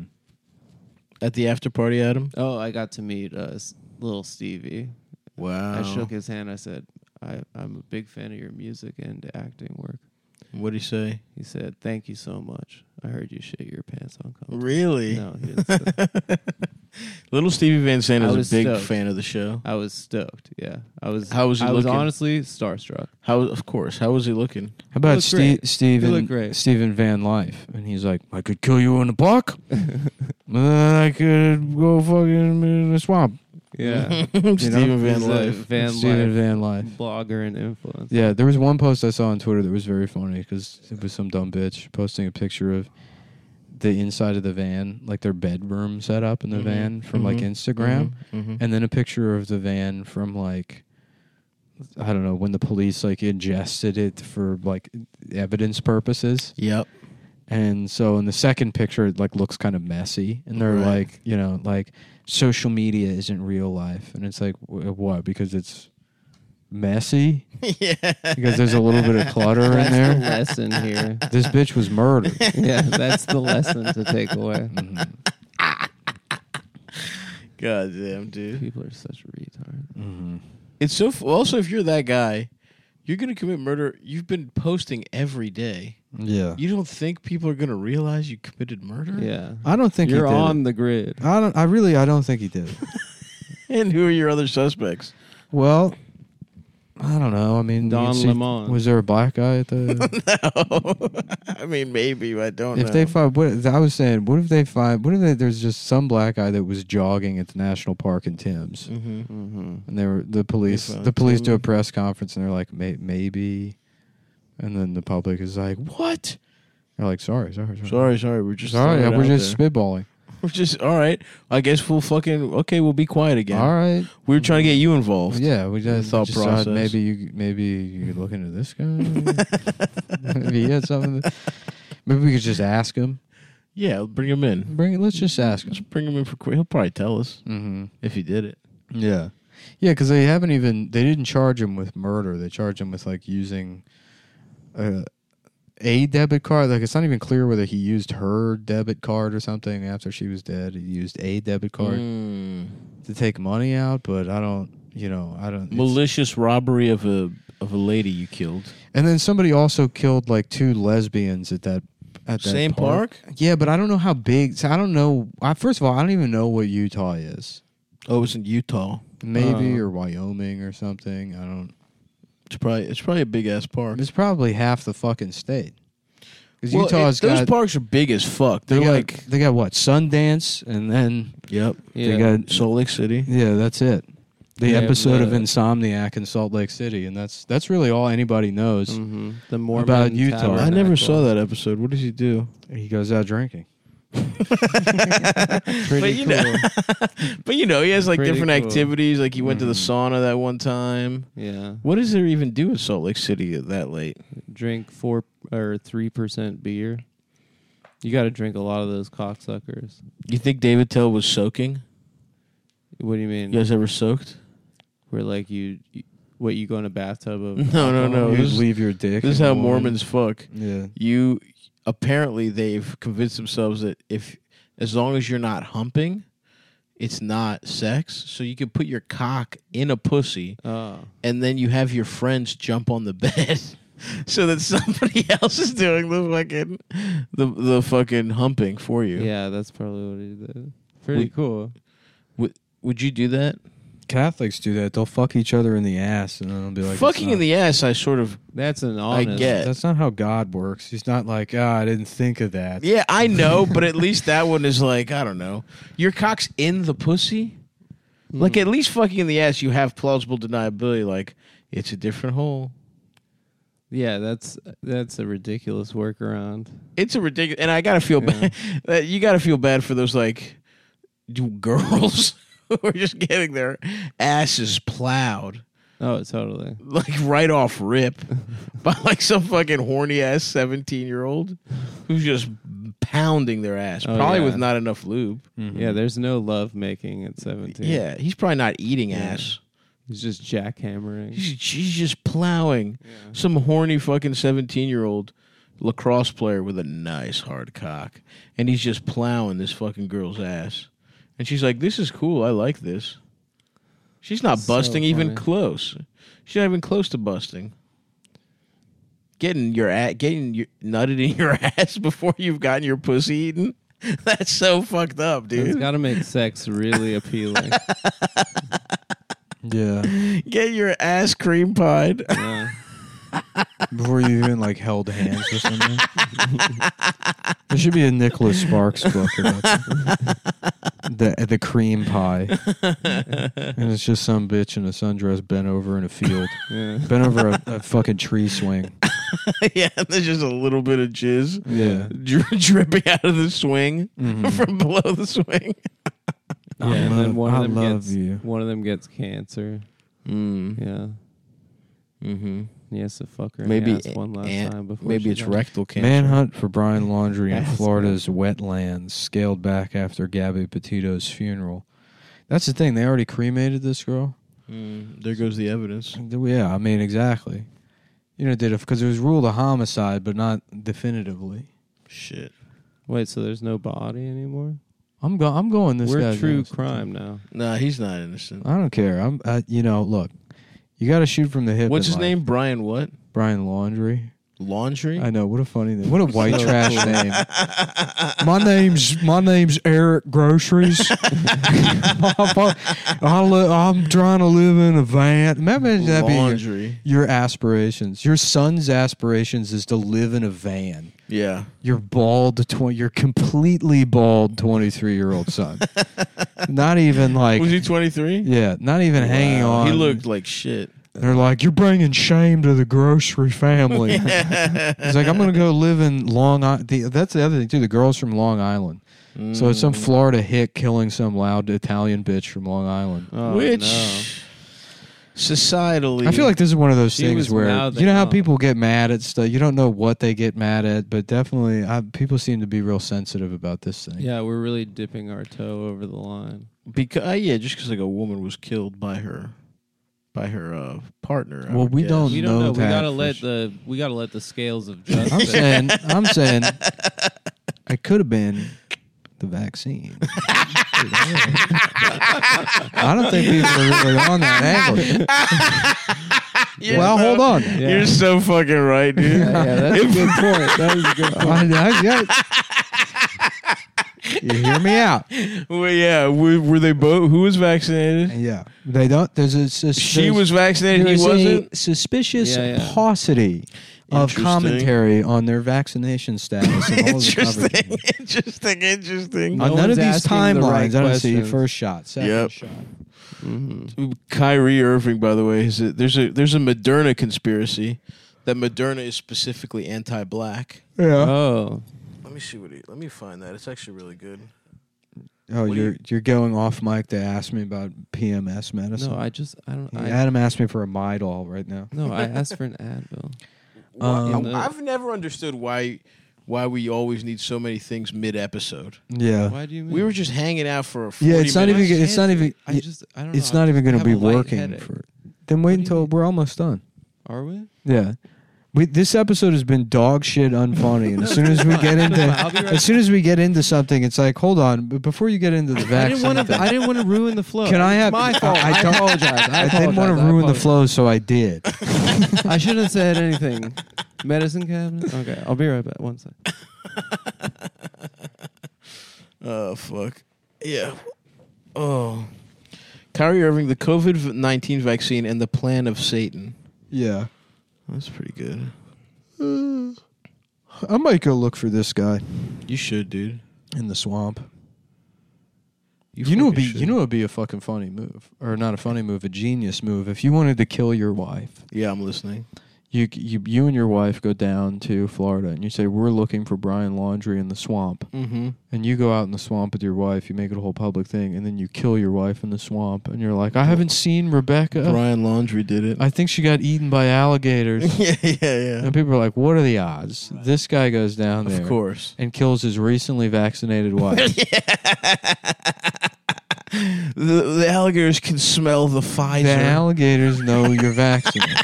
at the after party, Adam. oh, I got to meet uh, s- little Stevie. Wow. I shook his hand. I said, I, "I'm a big fan of your music and acting work." What did he say? He said, "Thank you so much. I heard you shit your pants on comedy." Really? No, he didn't say- Little Stevie Van Sant I is was a big stoked. fan of the show. I was stoked. Yeah, I was. How was he I was looking? honestly starstruck. How? Of course. How was he looking? How about look Ste- great. You Steven look great. Steven Van Life? And he's like, I could kill you in the park, and then I could go fucking in the swamp. Yeah, Steven Van He's a Life. Van Steven Life Van Life. blogger and influencer. Yeah, there was one post I saw on Twitter that was very funny because it was some dumb bitch posting a picture of the inside of the van, like their bedroom set up in the Mhm. van from like Mhm. Instagram, Mhm. and then a picture of the van from like I don't know when the police like ingested it for like evidence purposes. Yep. And so in the second picture, it like looks kind of messy, and they're Right. like, you know, like social media isn't real life, and it's like wh- what? Because it's messy. Yeah. Because there's a little bit of clutter in That's the there. lesson here. This bitch was murdered. Yeah, that's the lesson to take away. Mhm. God damn, dude. People are such retards. Mhm. It's so. F- also, if you're that guy, you're gonna commit murder. You've been posting every day. Yeah, You don't think people are gonna realize you committed murder? Yeah, I don't think you're he did on it. the grid. I don't. I really. I don't think he did. it. And who are your other suspects? Well, I don't know. I mean, Don you see- Lemon. was there a black guy at the? No. I mean, maybe. But I don't if know. they find, what I was saying, what if they find? What if they, there's just some black guy that was jogging at the national park in Tim's, Mm-hmm. Mm-hmm. and they were the police. They found The police do a Tim. press conference, and they're like, May, maybe, and then the public is like, what? They're like, sorry, sorry, sorry, Sorry, sorry. We're just sorry. throwing it We're out just there. spitballing. We're just all right. I guess we'll fucking okay. We'll be quiet again. All right. We were trying to get you involved. Yeah, we The just thought just thought process. maybe you maybe you could look into this guy. Maybe he had something. That, maybe we could just ask him. Yeah, bring him in. Bring it. Let's just ask him. Let's bring him in for quick. He'll probably tell us Mm-hmm. if he did it. Yeah, yeah, because they haven't even they didn't charge him with murder. They charged him with like using a, a debit card. Like it's not even clear whether he used her debit card or something after she was dead. He used a debit card Mm. to take money out, but I don't. You know, I don't. it's- Malicious robbery of a of a lady you killed. And then somebody also killed like two lesbians at that at that Same park? Yeah, but I don't know how big. So I don't know. I, first of all, I don't even know what Utah is. Oh, it was in Utah. Maybe Uh. or Wyoming or something. I don't. It's probably it's probably a big ass park. It's probably half the fucking state. Because Well, Utah's it- those got. parks are big as fuck. They're they got, like they got what Sundance, and then yep. Yeah. they got Salt Lake City. yeah, that's it. The Yeah, episode of the- Insomniac in Salt Lake City, and that's that's really all anybody knows. Mhm. The Mormon About Utah. Tabernacle. I never saw that episode. What does he do? He goes out drinking. but you know, but you know, he has like Pretty different cool. activities. Like he went to the Mhm. sauna that one time. Yeah. What does there even do in Salt Lake City that late? Drink four or three percent beer. You got to drink a lot of those cocksuckers. You think David Tell was soaking? What do you mean? You guys ever soaked? Where like you, you what you go in a bathtub of? No, no, no. You This, just leave your dick. this is in how one. Mormons fuck. Yeah. You apparently they've convinced themselves that if as long as you're not humping, it's not sex. So you can put your cock in a pussy, Oh, and then you have your friends jump on the bed. So that somebody else is doing the fucking the the fucking humping for you. yeah, that's probably what he did. Pretty We- cool. Would you do that? Catholics do that. They'll fuck each other in the ass, and then they'll be like, Fucking "It's in the ass, I sort of That's an I honest. get. That's not how God works. He's not like, ah, I didn't think of that. Yeah, I know, but at least that one is like, I don't know. Your cock's in the pussy? Mm. Like at least fucking in the ass you have plausible deniability, like it's a different hole. Yeah, that's that's a ridiculous workaround. It's a ridiculous and I gotta feel Yeah. bad you gotta feel bad for those like girls who are just getting their asses plowed. Oh, totally. Like right off rip by like some fucking horny ass seventeen year old who's just pounding their ass, Oh, probably yeah. with not enough lube. Mhm. Yeah, there's no love making at seventeen. Yeah, he's probably not eating Yeah. ass. He's just jackhammering. He's, she's just plowing Yeah. some horny fucking seventeen year old lacrosse player with a nice hard cock, and he's just plowing this fucking girl's ass. And she's like, "This is cool. I like this." She's not So busting even funny. close. She's not even close to busting. Getting your a- getting your nutted in your ass before you've gotten your pussy eaten. That's so fucked up, It's dude. got to make sex really appealing. Yeah. Get your ass cream pied. Yeah. Before you even like held hands or something. There should be a Nicholas Sparks book about that. the the cream pie, and it's just some bitch in a sundress bent over in a field, Yeah. bent over a, a fucking tree swing. Yeah, there's just a little bit of jizz Yeah. dri- dripping out of the swing Mhm. from below the swing. Yeah, I and then love- one I of them love gets you. one of them gets cancer. Mm. Yeah, Mm-hmm. he has to fuck her in Maybe the ass one last and- time before. Maybe she it's dies. rectal cancer. Manhunt for Brian Laundrie in That's Florida's wetlands scaled back after Gabby Petito's funeral. That's the thing. They already cremated this girl. Mm, there goes the evidence. Yeah, I mean, exactly. You know, did it because it was ruled a homicide, but not definitively. Shit. Wait, so there's no body anymore? I'm go. I'm going this We're guy's true innocent. crime now. Nah, he's not innocent. I don't care. I'm. Uh, you know, look, you got to shoot from the hip. What's in his life. name? Brian what? Brian Laundrie. Laundry? I know. What a funny name. What a white So trash cool. name. My name's my name's Eric Groceries. I li- I'm trying to live in a van. Imagine that being your, Laundry. your aspirations. Your son's aspirations is to live in a van. Yeah. Your bald twenty. Your completely bald twenty-three year old son. Not even like. Was he twenty-three? Yeah, not even hanging Wow. on. He looked like shit. They're like, you're bringing shame to the grocery family. He's like, I'm gonna go live in Long Island. That's the other thing too. The girl's from Long Island. So it's some Mm. Florida hick killing some loud Italian bitch from Long Island. Oh, Which no. societally, I feel like this is one of those She things was where mouthing you know how off. people get mad at stuff. You don't know what they get mad at, but definitely I, people seem to be real sensitive about this thing. Yeah, we're really dipping our toe over the line. because yeah, just because like a woman was killed by her by her uh, partner. I Well, would we guess. don't We don't know know. We that gotta for let sure. the we gotta let the scales of I'm justice. saying, I'm saying, it could have been the vaccine. I don't think people are really on that angle. Yeah, well, no, hold on. Yeah. You're so fucking right, dude. yeah, yeah, that's a good point. That was a good point. I, I got- you hear me out. Well, yeah, were, were they both? Who was vaccinated? Yeah, they don't. There's a sus- She there's- was vaccinated. He there's a wasn't. suspicious Yeah, yeah. paucity of Interesting. commentary on their vaccination status and all the Interesting, coverage. interesting, interesting. No On none of one's these asking the timelines, right I don't see questions. first shot, second Yep. shot. Mhm. Kyrie Irving, by the way, is a, there's a there's a Moderna conspiracy that Moderna is specifically anti-black. Yeah. Oh, Let me see what he. Let me find that. It's actually really good. Oh, What do you're you- you, are going off mic to ask me about P M S medicine. no, I just I don't. Yeah, I, Adam asked me for a Midol right now. no, I asked for an Advil. Um, In the- I've never understood why why we always need so many things mid-episode. Yeah. Why do you mean? We were just hanging out for a forty Yeah, it's not even. minutes. It's not even. I just I don't know. It's I not even going to have be a light working headache. for. Then wait What do you until mean? we're almost done. Are we? Yeah. We, this episode has been dog shit unfunny, and as soon as we get into, I'll be right as soon as we get into something, it's like, hold on, but before you get into the I vaccine, didn't want to. thing, I didn't want to ruin the flow. Can I It's have- my fault? I- I, I don't- apologize. I, I didn't want to apologize. I ruin the apologize. flow, so I did. I shouldn't have said anything. Medicine cabinet. Okay, I'll be right back. One sec. Oh fuck. Yeah. Oh. Kyrie Irving, the COVID nineteen vaccine, and the plan of Satan. Yeah, That's pretty good. I might go look for this guy You should, dude. in the swamp. You, know, it'd fucking be should. you know, it'd be a fucking funny move, or not a funny move, a genius move. If you wanted to kill your wife, Yeah, I'm listening. you you you and your wife go down to Florida, and you say, "We're looking for Brian Laundrie in the swamp." Mm-hmm. And you go out in the swamp with your wife, you make it a whole public thing, and then you kill your wife in the swamp, and you're like, I haven't seen Rebecca. Brian Laundrie did it. I think she got eaten by alligators. yeah, yeah, yeah. And people are like, what are the odds? This guy goes down there Of course. and kills his recently vaccinated wife. the, the alligators can smell the Pfizer. The alligators know you're vaccinated.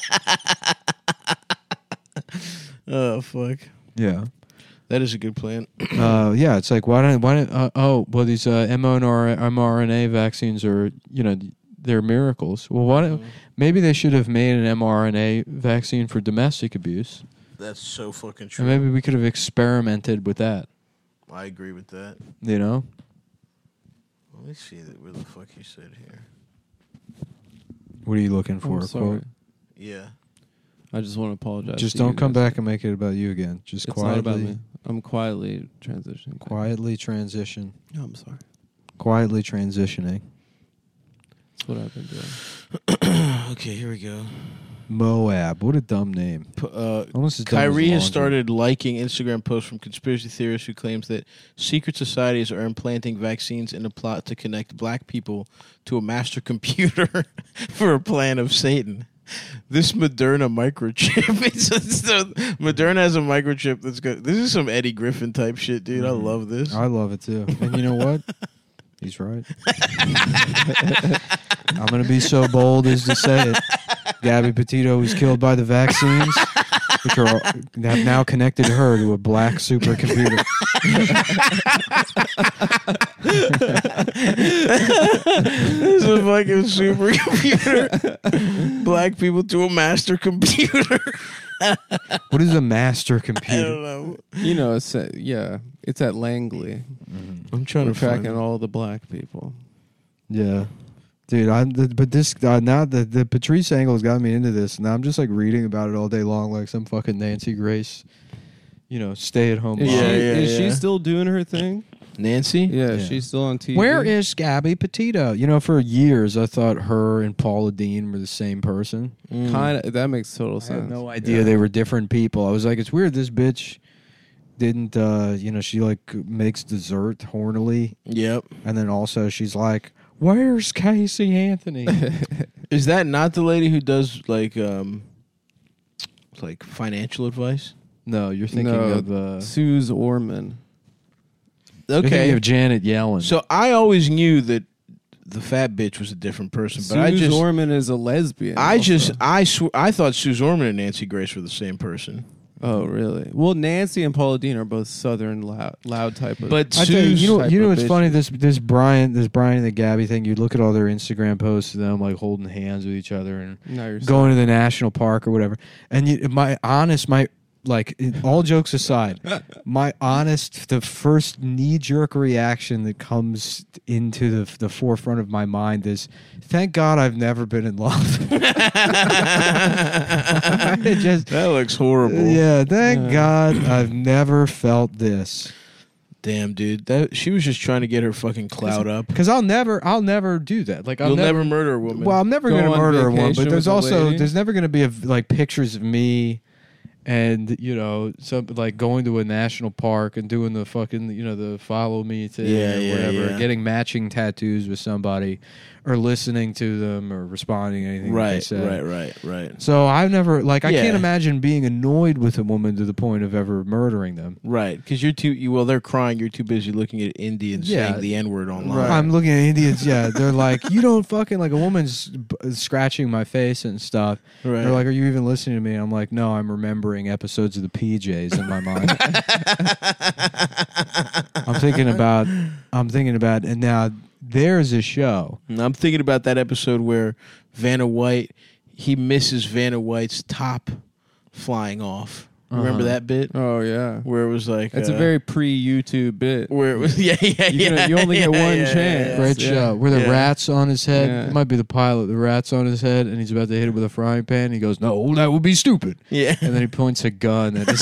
Oh fuck. Yeah. That is a good plan. Uh, yeah, it's like, why don't, why don't, uh, oh, well, these uh, mRNA vaccines are, you know, they're miracles. Well, why don't, maybe they should have made an mRNA vaccine for domestic abuse. That's so fucking And true. maybe we could have experimented with that, I agree with that. you know? Let me see that where the fuck you said here. What are you looking for? I'm a sorry. quote? Yeah. I just want to apologize. Just to you don't come guys. back and make it about you again. Just It's quietly, not about me. I'm quietly transitioning. quietly transition, No, I'm sorry. quietly transitioning. That's what I've been doing. Okay, here we go. Moab, what a dumb name. P- uh, Almost as dumb Kyrie as has laundry. started liking Instagram posts from conspiracy theorists who claims that secret societies are implanting vaccines in a plot to connect black people to a master computer for a plan of Satan. This Moderna microchip. It's, it's the, Moderna has a microchip that's good. This is some Eddie Griffin type shit, dude. I Mhm. love this. I love it too. And you know what? He's right. I'm going to be so bold as to say it. Gabby Petito was killed by the vaccines, which are have now connected her to a black supercomputer. This is a fucking supercomputer. Black people to a master computer. What is a master I computer? don't know. You know, it's at, yeah, it's at Langley. I'm trying We're to find tracking all the black people. Yeah. Dude, I the, but this uh, now the the Patrice angle has got me into this. Now I'm just like reading about it all day long, like some fucking Nancy Grace, you know, stay at home. Is, Yeah, she, yeah, is yeah. she still doing her thing? Nancy? Yeah, Yeah. she's still on T V. Where is Gabby Petito? You know, for years I thought her and Paula Dean were the same person. Mm. kind of? That makes total I sense. had no idea Yeah. they were different people. I was like, it's weird. This bitch didn't uh, you know she like makes dessert hornily, Yep. and then also she's like, "Where's Casey Anthony?" Is that not the lady who does like um like financial advice? No, you're thinking No, of uh, Suze Orman. you're thinking Okay. of Janet Yellen. So I always knew that the fat bitch was a different person, but I Suze just Orman is a lesbian. I also. just I sw- I thought Suze Orman and Nancy Grace were the same person. Oh, really? Well, Nancy and Paula Dean are both Southern loud, loud type of. But I tell you, Suze you know, type you know of what's bitch. funny? This this Brian, this Brian and the Gabby thing. You look at all their Instagram posts of them like holding hands with each other and now you're going to the national park or whatever. And you, my honest, my like, it- all jokes aside, my honest, the first knee jerk reaction that comes into the the forefront of my mind is, thank God I've never been in love. It just, That looks horrible. yeah, thank Yeah. God I've never felt this. Damn, dude. That she was just trying to get her fucking clout up. Because I'll never, I'll never do that. Like I'll You'll never, never murder a woman. Well, I'm never Go going to on murder a woman, vacation but there's with a also lady? there's never going to be a, like pictures of me, and you know, some like going to a national park and doing the fucking you know the follow me thing Yeah, or yeah, whatever, yeah. getting matching tattoos with somebody, or listening to them or responding to anything that they right, say. right, right, right, So I've never like I Yeah. can't imagine being annoyed with a woman to the point of ever murdering them. right. Because you're too. You, well, they're crying. You're too busy looking at Indians Yeah. saying the N word online. Right. I'm looking at Indians. Yeah, they're like, you don't fucking like a woman's b- scratching my face and stuff. Right. They're like, are you even listening to me? I'm like, no, I'm remembering episodes of the P Js in my mind. I'm thinking about, I'm thinking about, and now there's a show. And I'm thinking about that episode where Vanna White, he misses Vanna White's top flying off. Remember Uh-huh. that bit Oh yeah, where it was like it's uh, a very pre-YouTube bit. where it was yeah yeah You yeah can- you only get yeah, one yeah, chance. yeah. Great Yeah. show. Where the Yeah. rat's on his head. Yeah. It might be the pilot. The rat's on his head, and he's about to hit it with a frying pan. He goes, no, that would be stupid. Yeah. And then he points a gun at his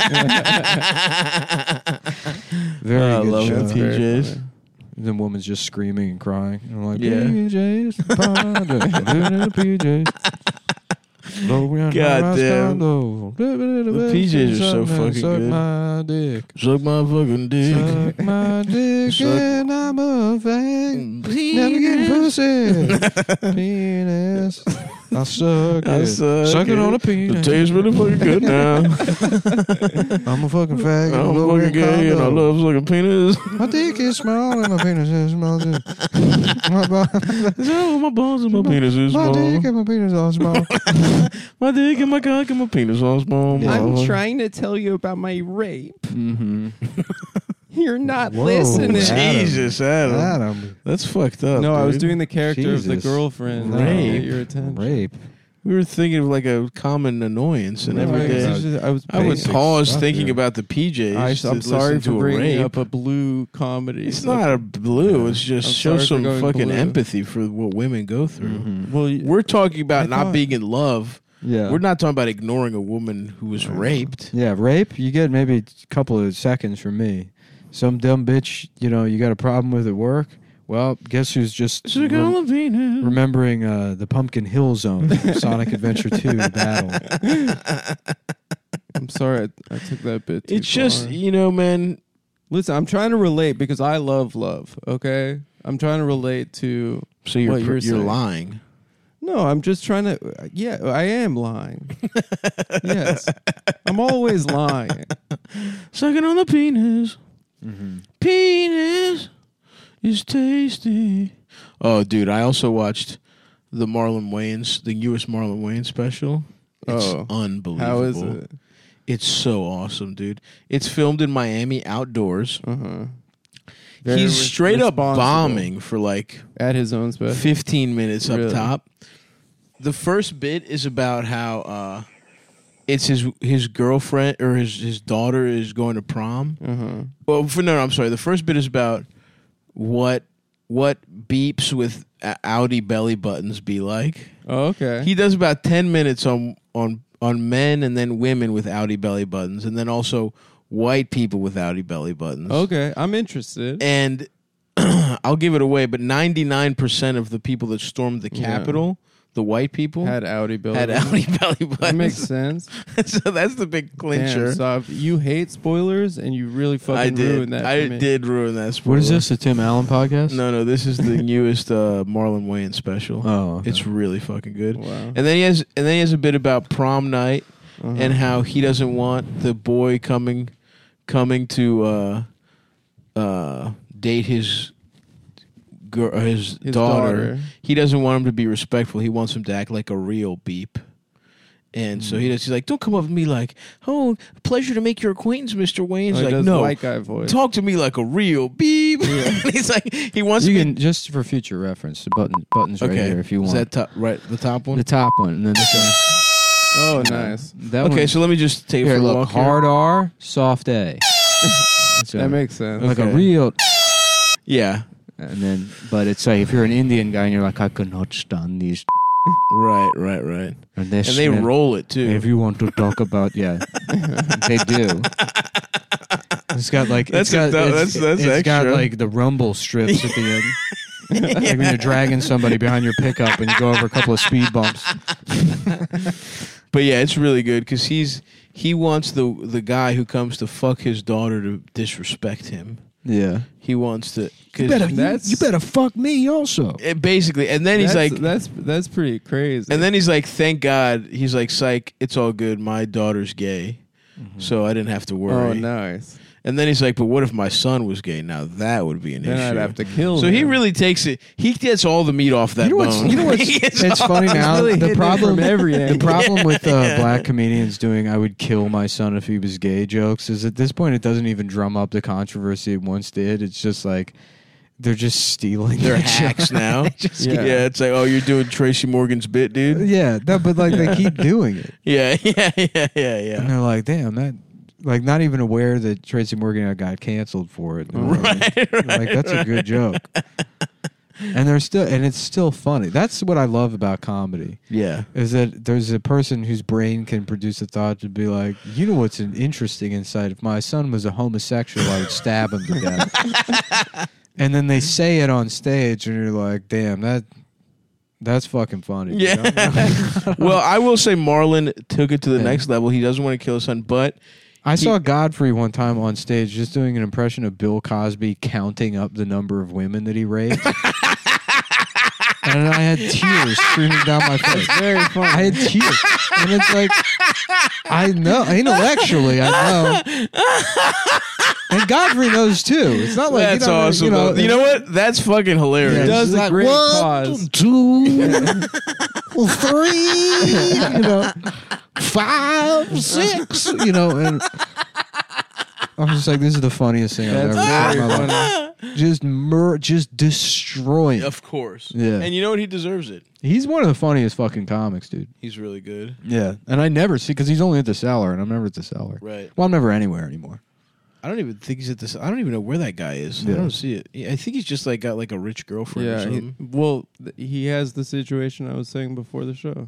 Very I good love show. it. That's very P Js. funny. And the woman's just screaming and crying. And I'm like, Yeah. P Js, P Js. God damn. The P Js are so fucking Suck good. my dick. Suck my fucking dick. Suck my dick Suck- and I'm a fag. Never get pussy. Penis. I suck I it. suck Suck it it. on a The penis. tastes really fucking good now. I'm a fucking fag. I'm Lower fucking gay and I condo. love sucking penis. My dick is small and my penis is small too. My, bo- Oh, my balls and my penis is my small. dick and my penis are small. My dick and my cock and my penis all small. Yeah. I'm motherfucker. trying to tell you about my rape. Mm-hmm. You're not Whoa, listening. Adam. Jesus, Adam. Adam. That's fucked up. No, I was dude. doing the character of the Jesus. girlfriend. that Rape. would get your attention. Rape. We were thinking of like a common annoyance, and No, every I day was just- I was I would basic pause stuff, thinking yeah. about the P Js. I, to I'm sorry listen for to a bringing rape. up a blue comedy. It's not a blue. It's just I'm show sorry for some going fucking blue. empathy for what women go through. Mhm. Well, you- We're talking about I not thought- being in love. Yeah. We're not talking about ignoring a woman who was raped. Yeah, rape, you get maybe a couple of seconds from me. Some dumb bitch, you know, you got a problem with at work. Well, guess who's just Suck rem- on the penis. remembering uh, the Pumpkin Hill Zone, Sonic Adventure two battle. I'm sorry I, I took that bit too It's just, far. you know, man. Listen, I'm trying to relate because I love love, okay? I'm trying to relate to... So you're What you're, you're you're saying. lying. No, I'm just trying to... Yeah, I am lying. Yes. I'm always lying. Sucking on the penis. Mm-hmm. Penis is tasty. Oh, dude, I also watched the Marlon Wayans, the newest Marlon Wayans special. It's Oh. unbelievable. How is it? It's so awesome, dude. It's filmed in Miami outdoors. Uh-huh. He's re- straight up responsible. bombing for like At his own special. fifteen minutes up Really? top. The first bit is about how uh, it's his his girlfriend or his, his daughter is going to prom. Uh-huh. Well, for no, no, I'm sorry. The first bit is about what what beeps with uh, Audi belly buttons be like. Oh, okay. He does about ten minutes on on on men and then women with Audi belly buttons, and then also white people with Audi belly buttons. Okay, I'm interested. And I'll give it away, but ninety-nine percent of the people that stormed the Yeah. Capitol, the white people Had Audi belly. had Audi belly buttons. That makes sense. So that's the big clincher. Damn, so if you hate spoilers and you really fucking I did. ruined that. I for me. did ruin that. Spoiler. What is this? The Tim Allen podcast? No, no. This is the newest uh, Marlon Wayans special. Oh, okay. It's really fucking good. Wow. And then he has, and then he has a bit about prom night Uh-huh. and how he doesn't want the boy coming, coming to uh, uh, date his girl, his, His daughter. daughter. He doesn't want him to be respectful. He wants him to act like a real beep. And so he does. He's like, "Don't come up to me like, oh, pleasure to make your acquaintance, Mister Wayne." He's Oh, he like, does "No, white guy voice. talk to me like a real beep." He's like, he wants You to can just for future reference. The button buttons right okay, here if you is want. that top, right? The top one. the top one, and then this one. Oh, nice. That Okay, one. so let me just take it Here, for a look, walk here. hard R, soft A. That's That right. makes sense. like Okay. a real. Yeah, And then, but it's like if you're an Indian guy and you're like, I cannot stand these. right, right, right. And, they And they smell- roll it too. If you want to talk about, yeah, they do. It's got like That's it's got, a- it's, that's- that's it's got extra. like the rumble strips at the end. Like when you're dragging somebody behind your pickup and you go over a couple of speed bumps. But yeah, it's really good because he's he wants the the guy who comes to fuck his daughter to disrespect him. Yeah. He wants to. 'cause You better, you, That's- you better fuck me also. it basically, and then he's that's, like, that's that's pretty crazy. and then he's like, thank God. He's like, psych, it's all good. My daughter's gay, so I didn't have to worry. oh, nice. And then he's like, but what if my son was gay? Now that would be an Then issue. I'd have to kill. So him. he really takes it. He gets all the meat off that You know what's, bone. you know what's He gets it's all- funny now. really The hitting it problem, from every the angle. problem with uh, black comedians doing "I would kill my son if he was gay" jokes is at this point it doesn't even drum up the controversy it once did. It's just like they're just stealing. They're that hacks joke. now. Yeah. yeah. It's like, oh, you're doing Tracy Morgan's bit, dude. Yeah, no, but like they keep doing it, Yeah, yeah, yeah, yeah, and yeah. they're like, "Damn, that." Like not even aware that Tracy Morgan got canceled for it. They're like- Right, right, like that's a good joke. And they're still, and it's still funny. That's what I love about comedy. Yeah. Is that there's a person whose brain can produce a thought to be like, you know what's an interesting insight? If my son was a homosexual, I would stab him to death. And then they say it on stage, and you're like, damn, that that's fucking funny. dude. Yeah. Well, I will say Marlon took it to the Yeah. next level. He doesn't want to kill his son, but I saw Godfrey one time on stage just doing an impression of Bill Cosby counting up the number of women that he raped. And I had tears streaming down my face. Very funny. I had tears. And it's like, I know, intellectually, I know. And Godfrey knows too. It's not like, that's you know, awesome. You know, though. You know what? That's fucking hilarious. Yeah, He does it's a like, great one, pause. two, three, you know, five, six, you know, and I'm just like, this is the funniest thing I've That's ever heard very in my life. Just mur- just destroy it. Of course. Yeah. And you know what? He deserves it. He's one of the funniest fucking comics, dude. He's really good. Yeah, and I never see because he's only at the Cellar, and I'm never at the Cellar. Right. Well, I'm never anywhere anymore. I don't even think he's at this. I don't even know where that guy is. Yeah. I don't see it. I think he's just like got like a rich girlfriend or Yeah. He, something. well, th- he has the situation I was saying before the show.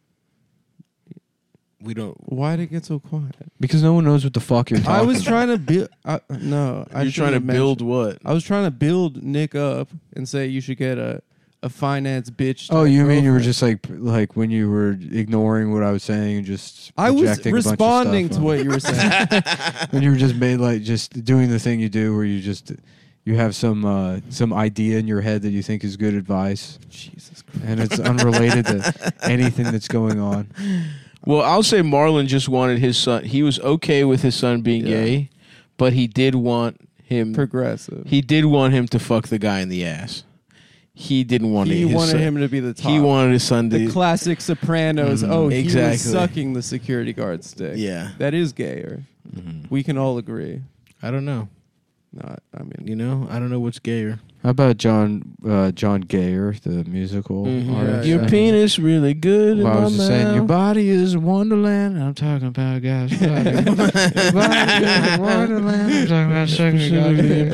We don't. Why'd it get so quiet? Because no one knows what the fuck you're talking I was about. trying to build. No, I You're shouldn't trying to have build mentioned- what? I was trying to build Nick up and say you should get a a finance bitch. Oh, type you mean you were girlfriend. just like like when you were ignoring what I was saying and just I was projecting a bunch of responding stuff to on- what you were saying. when you were just made like just doing the thing you do where you just you have some uh, some idea in your head that you think is good advice Jesus Christ. and it's unrelated to anything that's going on. Well, I'll say Marlon just wanted his son. He was okay with his son being Yeah. gay, but he did want him. Progressive. He did want him to fuck the guy in the ass. He didn't want He his wanted son, him to be the top. He wanted his son to. the classic Sopranos. Mhm. Oh, he Exactly. was sucking the security guard stick. Yeah. that is gayer. Mhm. We can all agree. I don't know. Not. I mean, You know, I don't know what's gayer. How about John uh, John Gayer, the musical Mhm. artist? Your yeah. penis really good. in Well, I my was just saying, your mouth. body is a wonderland. I'm talking about guys' body. Your body is a wonderland. I'm talking about sucking a goddamn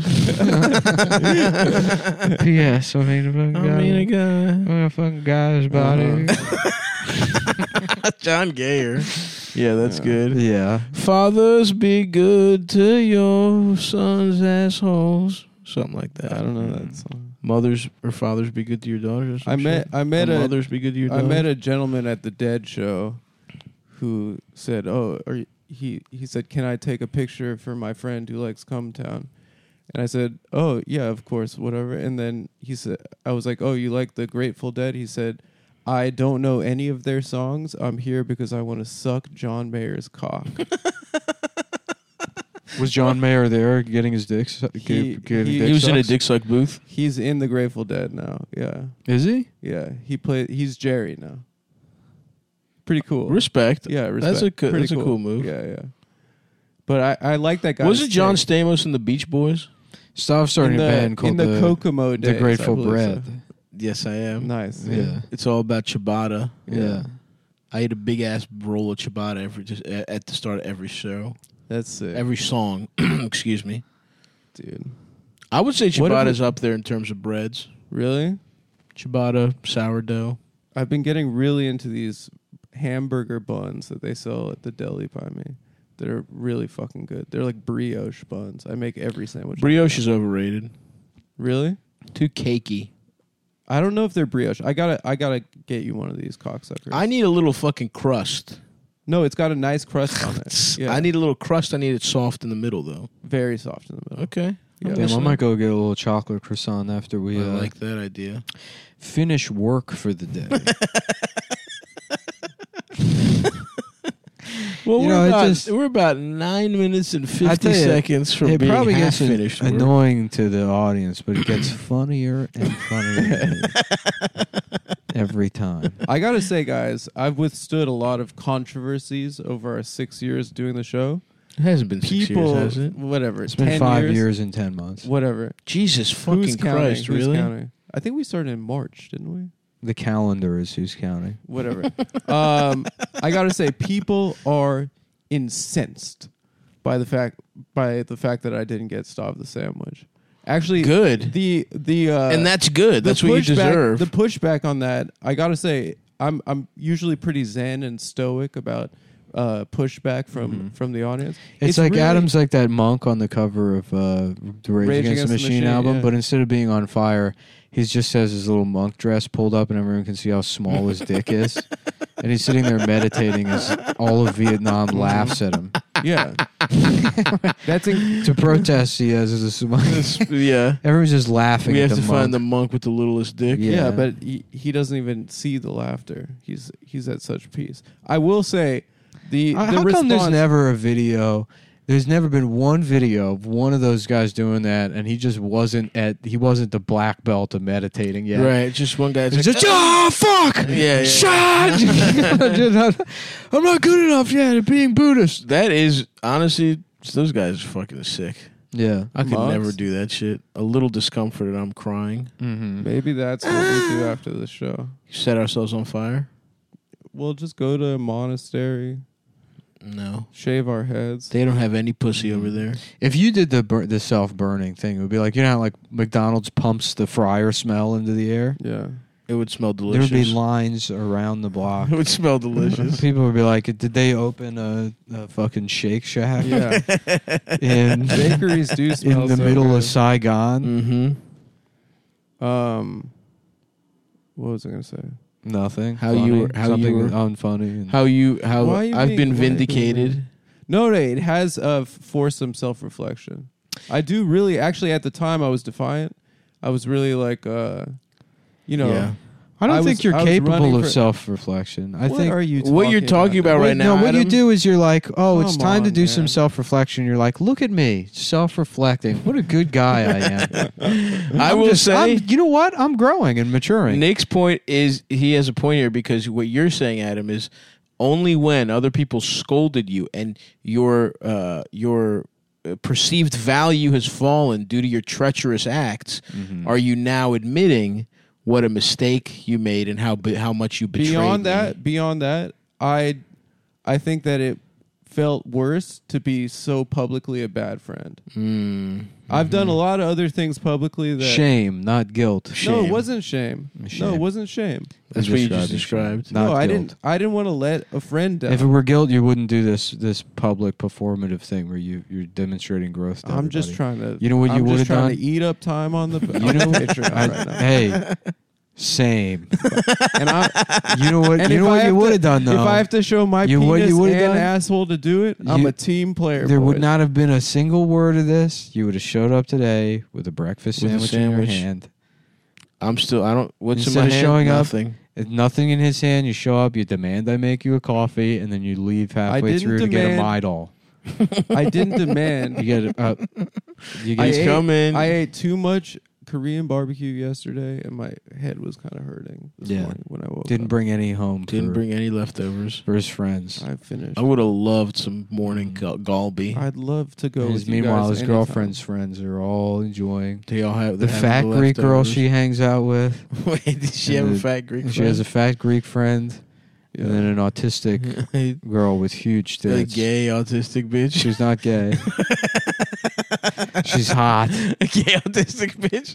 penis. P S. I mean, a fucking I guy. mean, a guy. I mean, a fucking guy's body. John Gayer. Yeah, that's Yeah. good. Yeah. Fathers, be good to your sons' assholes. something like that. I don't know that song. Mothers or fathers be good to your daughters. Or some I met shit? I met Or a mothers be good to your I daughters. met a gentleman at the Dead show who said, "Oh, are you, he he said, can I take a picture for my friend who likes Come Town?" And I said, "Oh yeah, of course, whatever." And then he said, "I was like, oh, you like the Grateful Dead?" He said, "I don't know any of their songs. I'm here because I want to suck John Mayer's cock." Was John Mayer there getting his dick? su- He- give- getting he- dick He was in a sucks? dick suck booth. He's in the Grateful Dead now. Yeah, Is he? yeah. He played. He's Jerry now. Pretty cool. Respect. Yeah, respect. That's a co- Pretty that's a cool move. Yeah, yeah. But I, I like that guy. Was it John Stamos and the Beach Boys? Stop starting in a the, band called in the, the, Kokomo the days, I Grateful believe Bread. so. Yes, I am. Nice. Yeah. It's all about ciabatta. Yeah. I eat a big ass roll of ciabatta every just a- at the start of every show, That's sick. every song. Excuse me. Dude. I would say What if ciabatta's up there in terms of breads. Really? Ciabatta, sourdough. I've been getting really into these hamburger buns that they sell at the deli by me. That are really fucking good. They're like brioche buns. I make every sandwich. Brioche is overrated. Really? Too cakey. I don't know if they're brioche. I gotta I gotta get you one of these cocksuckers. I need a little fucking crust. no, it's got a nice crust on it. Yeah. I need a little crust. I need it soft in the middle, though. very soft in the middle. Okay. Yeah. Damn, I might go get a little chocolate croissant after we I uh, like that idea. finish work for the day. Well, You we're, know, it about, just- we're about nine minutes and I fifty tell you, seconds from it being probably half gets an- finished. work. annoying to the audience, but it gets funnier and funnier every time. I gotta say, guys, I've withstood a lot of controversies over our six years doing the show. It hasn't been six People, years, has it? whatever, It's been ten five years, years, and ten months. whatever. Jesus fucking Who's counting? Christ, Who's really? counting? I think we started in March, didn't we? The calendar is who's counting. Whatever. um, I gotta say, people are incensed by the fact by the fact that I didn't get Stav the sandwich. Actually, Good. The the uh, And that's good. the That's what you pushback- deserve. The pushback on that, I gotta say, I'm I'm usually pretty zen and stoic about uh, pushback from Mhm. from the audience. It's, It's like really- Adam's like that monk on the cover of uh, the Rage, Against, the Machine, album, yeah. but instead of being on fire, he just has his little monk dress pulled up, and everyone can see how small his dick is. And he's sitting there meditating as all of Vietnam laughs at him. Yeah, that's in, To protest, he has as a monk. yeah. Everyone's just laughing We at have the to monk. find the monk with the littlest dick. Yeah. yeah, but he, he doesn't even see the laughter. He's he's at such peace. I will say the Uh, the How response. come there's never a video? There's never been one video of one of those guys doing that, and he just wasn't at. He wasn't the black belt of meditating yet. Right. Just one guy's He's like, just, oh fuck! Yeah, yeah. Shut! I'm not good enough yet at being Buddhist. that is, honestly, those guys are fucking sick. Yeah. I could Monks? never do that shit. A little discomfort and I'm crying. Mm-hmm. Maybe that's what we do after the show. Set ourselves on fire? We'll just go to a monastery, No. shave our heads. They don't have any pussy over there. If you did the bur- the self burning thing, it would be like, you know how like McDonald's pumps the fryer smell into the air. Yeah. It would smell There delicious. would be lines around the block. It would smell delicious. People would be like, "Did they open a, a fucking Shake Shack Yeah. in Bakeries do smell in the so middle good. of Saigon?" Mm-hmm. Um, what was I gonna say? Nothing. How you Funny. were- how you something were- unfunny. And How you how Why are you I've being- been why are you being vindicated. No, no, it has uh, forced some self-reflection. I do really, actually, at the time, I was defiant. I was really like, uh, you know, Yeah. I don't I think was- you're I was running capable of for- self-reflection. I what think are you? What you're talking about What- right now, no, what you Adam? do is you're like, oh, it's Come time to on, do some man. self-reflection. You're like, look at me, self-reflecting. What a good guy I am. I I'm will just- say, I'm- you know what? I'm growing and maturing. Nick's point is he has a point here because what you're saying, Adam, is only when other people scolded you and your uh, your uh, perceived value has fallen due to your treacherous acts, Mhm. are you now admitting what a mistake you made and how bi- how much you betrayed Beyond me? that, beyond that, I, I think that it felt worse to be so publicly a bad friend. Mm. I've done a lot of other things publicly that Shame, not guilt. No, Shame. it wasn't shame. Shame. No, it wasn't shame. That's You what you just described described. it. Not no, I guilt. didn't. I didn't want to let a friend down. If it were guilt, you wouldn't do this this public performative thing where you you're demonstrating growth. To I'm just everybody. trying to. You know what you I'm would just have trying done? to eat up time on the. You know, Patreon I- right now. hey, same. And I, You know what? And You if know I what have you would to- have done though. if I have to show my You- what penis you would've and done? asshole to do it, I'm You- a team player. there would boys. not have been a single word of this. You would have showed up today with a breakfast With a sandwich, in your sandwich. hand. I'm still. I don't. What's Instead in my of hand? showing up- Nothing. If nothing in his hand, you show up, you demand I make you a coffee, and then you leave halfway didn't through to get a demand- Midol. I didn't demand. You get uh, you I get ate, come in. I ate too much Korean barbecue yesterday, and my head was kind of hurting this Yeah. morning when I woke didn't up. bring any home. Didn't for, bring any leftovers. for his friends. I finished. I would have loved some morning gal- galbi. I'd love to go. His, with you meanwhile, guys his anytime. girlfriend's friends are all enjoying They all have the they're fat having Greek girl leftovers. she hangs out with. Wait, did she have And a the- fat Greek? She has a fat Greek friend, Yeah. and then an autistic a girl with huge tits. gay autistic bitch. She's not gay. She's hot. A gay autistic bitch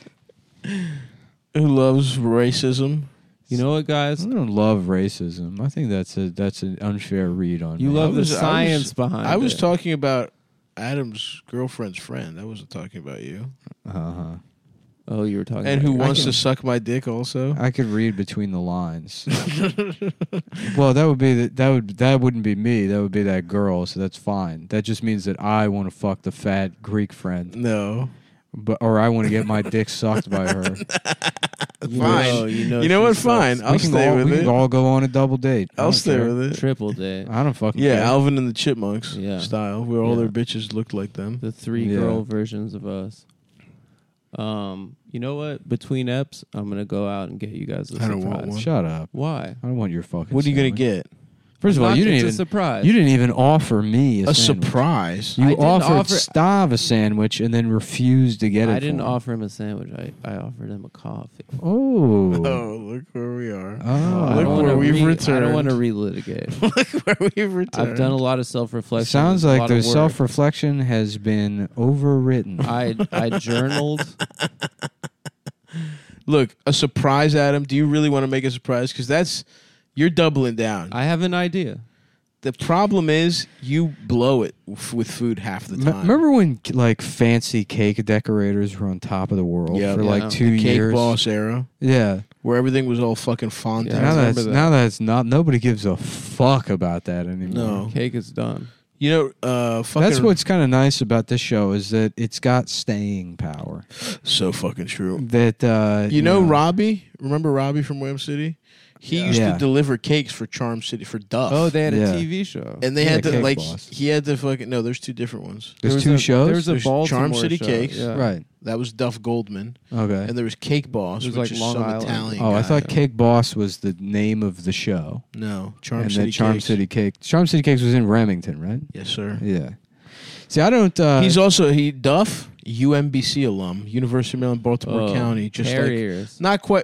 who loves racism. You know what, guys? I don't love racism. I think that's a that's an unfair read on You me. love I was- the I was- science behind it. I was talking about Adam's girlfriend's friend. I wasn't talking about you. Uh-huh. Oh, you were talking. And about who your- wants I to can- suck my dick also? I could read between the lines. Well, that would be the, that would that wouldn't be me. That would be that girl. So that's fine. That just means that I want to fuck the fat Greek friend, No. but or I want to get my dick sucked by her. You Fine. know, you know, You know she what? sucks. Fine. I'll we can stay all, with we it. can all go on a double date. I I'll don't stay care. with it. Triple date. I don't fucking Yeah, care. Alvin and the Chipmunks Yeah. style, where all Yeah. their bitches looked like them. The three Yeah. girl versions of us. Um, you know what? Between eps, I'm gonna go out and get you guys a I don't surprise. want one. Shut up. Why? I don't want your fucking. What are you gonna sandwich. get? First of all, Not- you didn't it's even a surprise. you didn't even offer me a, A sandwich. surprise. You I didn't offered offer- Stav a sandwich and then refused to get it. I didn't for him. offer him a sandwich. I, I offered him a coffee. Oh. Oh, look where we are. Oh. I Look don't where wanna we've re- I returned. don't want to relitigate. Look where we've returned. I've done a lot of self reflection. Sounds like the self-reflection has been overwritten. I I journaled. Look, a surprise, Adam. Do you really want to make a surprise? Because that's you're doubling down. I have an idea. The problem is you blow it f- with food half the M- time. remember when like fancy cake decorators were on top of the world Yeah. for Yeah. like two Cake years? Boss era, Yeah. where everything was all fucking fondant. Yeah, I now remember that's that. now that's not nobody gives a fuck about that anymore. No. Cake is done. You know, uh, fucking That's what's kind of nice about this show is that it's got staying power. so fucking true. That uh, You know, Robbie? Remember Robbie from Wham City? He Yeah. used Yeah. to deliver cakes for Charm City for Duff. Oh, they had Yeah. a T V show. and they Yeah, had to Cake like Boss. he had to fucking no. There's two different ones. There's There was two a- shows. There's a There's Baltimore Charm City show. Cakes. Yeah. Right. That was Duff Goldman, Okay. and there was Cake Boss, It was which like is Long some Island. Italian. Oh, I guy. thought yeah. Cake Boss was the name of the show. no Charm and City. that Charm Cakes. City Cake. Charm City Cakes was in Remington, right? Yes, sir. Yeah. See, I don't. Uh, He's also he Duff U M B C alum, University of Maryland, Baltimore Oh, County. Just like Terriers. not quite.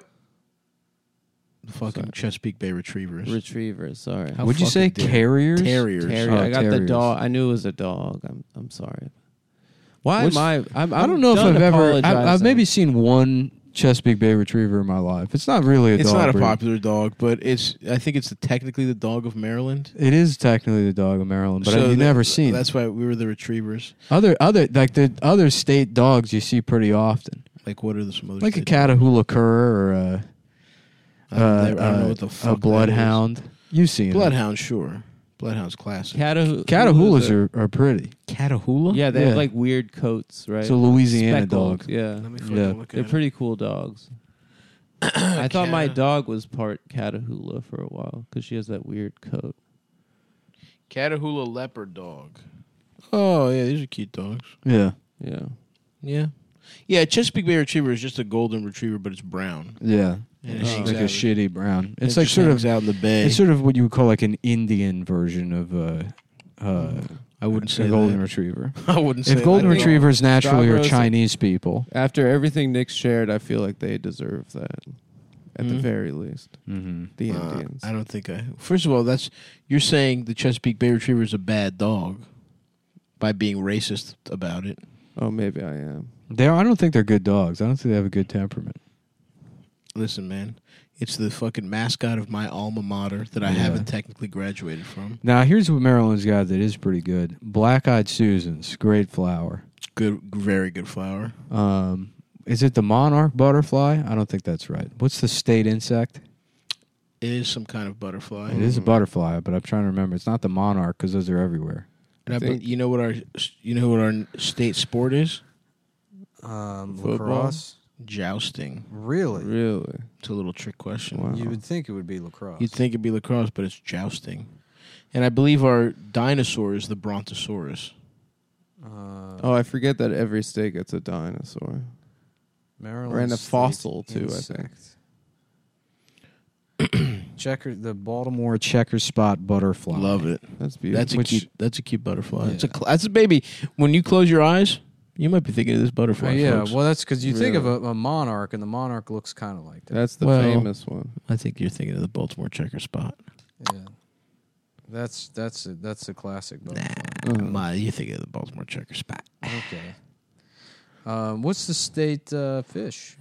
The fucking Sorry. Chesapeake Bay Retrievers. Retrievers. Sorry. How would you say fucking dare- carriers? Terriers. Terrier. Oh, I got the terriers. dog. I knew it was a dog. I'm I'm sorry. Why What's- am I? I'm, I'm I don't know if done I've ever. I've, I've apologizing. maybe seen one Chesapeake Bay Retriever in my life. It's not really a It's dog. not a breed. popular dog, but it's. I think it's the, technically the dog of Maryland. It is technically the dog of Maryland, but So I've the- never seen That's why we were the retrievers. other other like the other state dogs you see pretty often, Like what are the some other like a state Catahoula cur or a, dogs? I've never- I don't uh, know what the a fuck that bloodhound. You've seen is. them. Bloodhound, sure. Bloodhound's classic. Catahoula. Catahoulas are, are pretty. Catahoula? Yeah, they Yeah. have like weird coats, right? It's a Louisiana Speckled, dog. Yeah, Let me fucking Yeah. look they're at pretty cool dogs. I thought my Cata- dog was part Catahoula for a while because she has that weird coat. it. Catahoula leopard dog. Oh yeah, these are cute dogs. Yeah, Yeah, Yeah, yeah. Chesapeake Bay Retriever is just a golden retriever, but it's brown. yeah. And Oh. it hangs Like a out- shitty brown. it It's like just sort hangs of out in the bay. it's sort of what you would call like an Indian version of uh, uh, I wouldn't a say golden that. retriever. I wouldn't say If golden that. think- retrievers naturally are Stavros- Chinese people, after everything Nick shared, I feel like they deserve that. at the Mhm. very least. Mm-hmm. The Uh, Indians. I don't think I. First of all, that's you're saying the Chesapeake Bay Retriever is a bad dog by being racist about it. oh, maybe I am. They are, I don't think they're good dogs. I don't think they have a good temperament. Listen, man, it's the fucking mascot of my alma mater that I Yeah. haven't technically graduated from. Now, here's what Maryland's got that is pretty good. Black-eyed Susans, great flower. Good, very good flower. Um, is it the monarch butterfly? I don't think that's right. What's the state insect? It is some kind of butterfly. It is a butterfly, but I'm trying to remember. It's not the monarch because those are everywhere. And I, think- but you know what our you know what our state sport is? Um, Football? lacrosse? Jousting. Really? Really? It's a little trick question. Wow. You would think it would be lacrosse. You'd think it'd be lacrosse, but it's jousting. And I believe our dinosaur is the Brontosaurus. Uh, Oh, I forget that every state gets a dinosaur. Maryland Or and a state fossil, too, I think. insect. Checker, the Baltimore checker spot butterfly. Love it. That's beautiful. That's a Which- cute. That's a cute butterfly. It's a Yeah. cl- that's a baby. When you close your eyes, you might be thinking of this Oh, butterfly. yeah, folks. well, that's because you think of Really? a, a monarch, and the monarch looks kind of like that. That's the Well- famous one. I think you're thinking of the Baltimore checker spot. Yeah, that's that's a, that's a classic butterfly. Uh-huh. My, you think of the Baltimore checker spot. Okay. Um, what's the state uh, fish?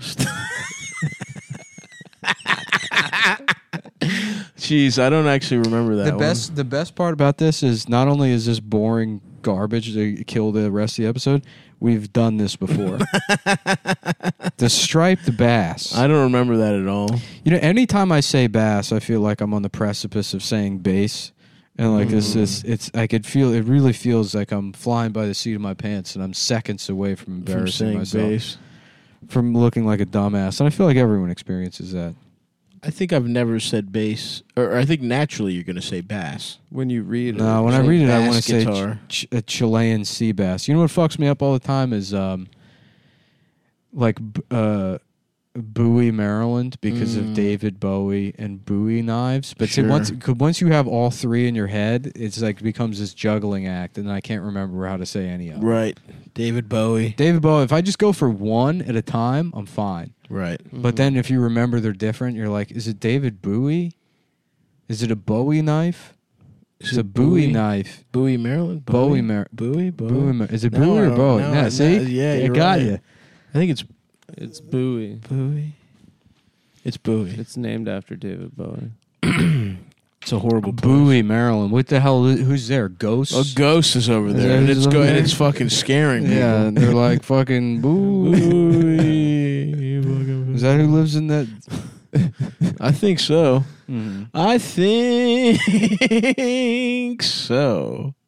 Jeez, I don't actually remember that. the one. best the best part about this is not only is this boring garbage to kill the rest of the episode, we've done this before. The striped bass. I don't remember that at all. You know, anytime I say bass, I feel like I'm on the precipice of saying bass. And like this Mm. is it's I could feel it really feels like I'm flying by the seat of my pants and I'm seconds away from From embarrassing saying myself. bass. From looking like a dumbass. And I feel like everyone experiences that. I think I've never said bass, or I think naturally you're going to say bass. When you read No, it. when I say read it, I bass want to say guitar. ch- ch- a Chilean sea bass. You know what fucks me up all the time is um, like b- uh, Bowie, Maryland, because Mm. of David Bowie and Bowie knives. But see, Sure. once 'cause once you have all three in your head, it's like becomes this juggling act, and I can't remember how to say any of them. Right. David Bowie. David Bowie. If I just go for one at a time, I'm fine. Right. But then if you remember they're different, you're like, is it David Bowie? Is it a Bowie knife? Is It's it a Bowie, Bowie? knife. Bowie, Maryland? Bowie, Mar- Bowie? Bowie? Bowie. Mar- Is it Now Bowie I or don't- Bowie? now Yeah, I- see? now- yeah, it you're got right. you. I think it's It's Bowie. Bowie. It's Bowie. It's named after David Bowie. It's a horrible place. Bowie, Maryland. What the hell? i- Who's there? Ghosts? A ghost is over Is there, that and who's it's over go- and there? it's fucking scaring people. Yeah, and they're like fucking Bowie. Bowie. Is that who lives in that? I think so. Mhm. I think so.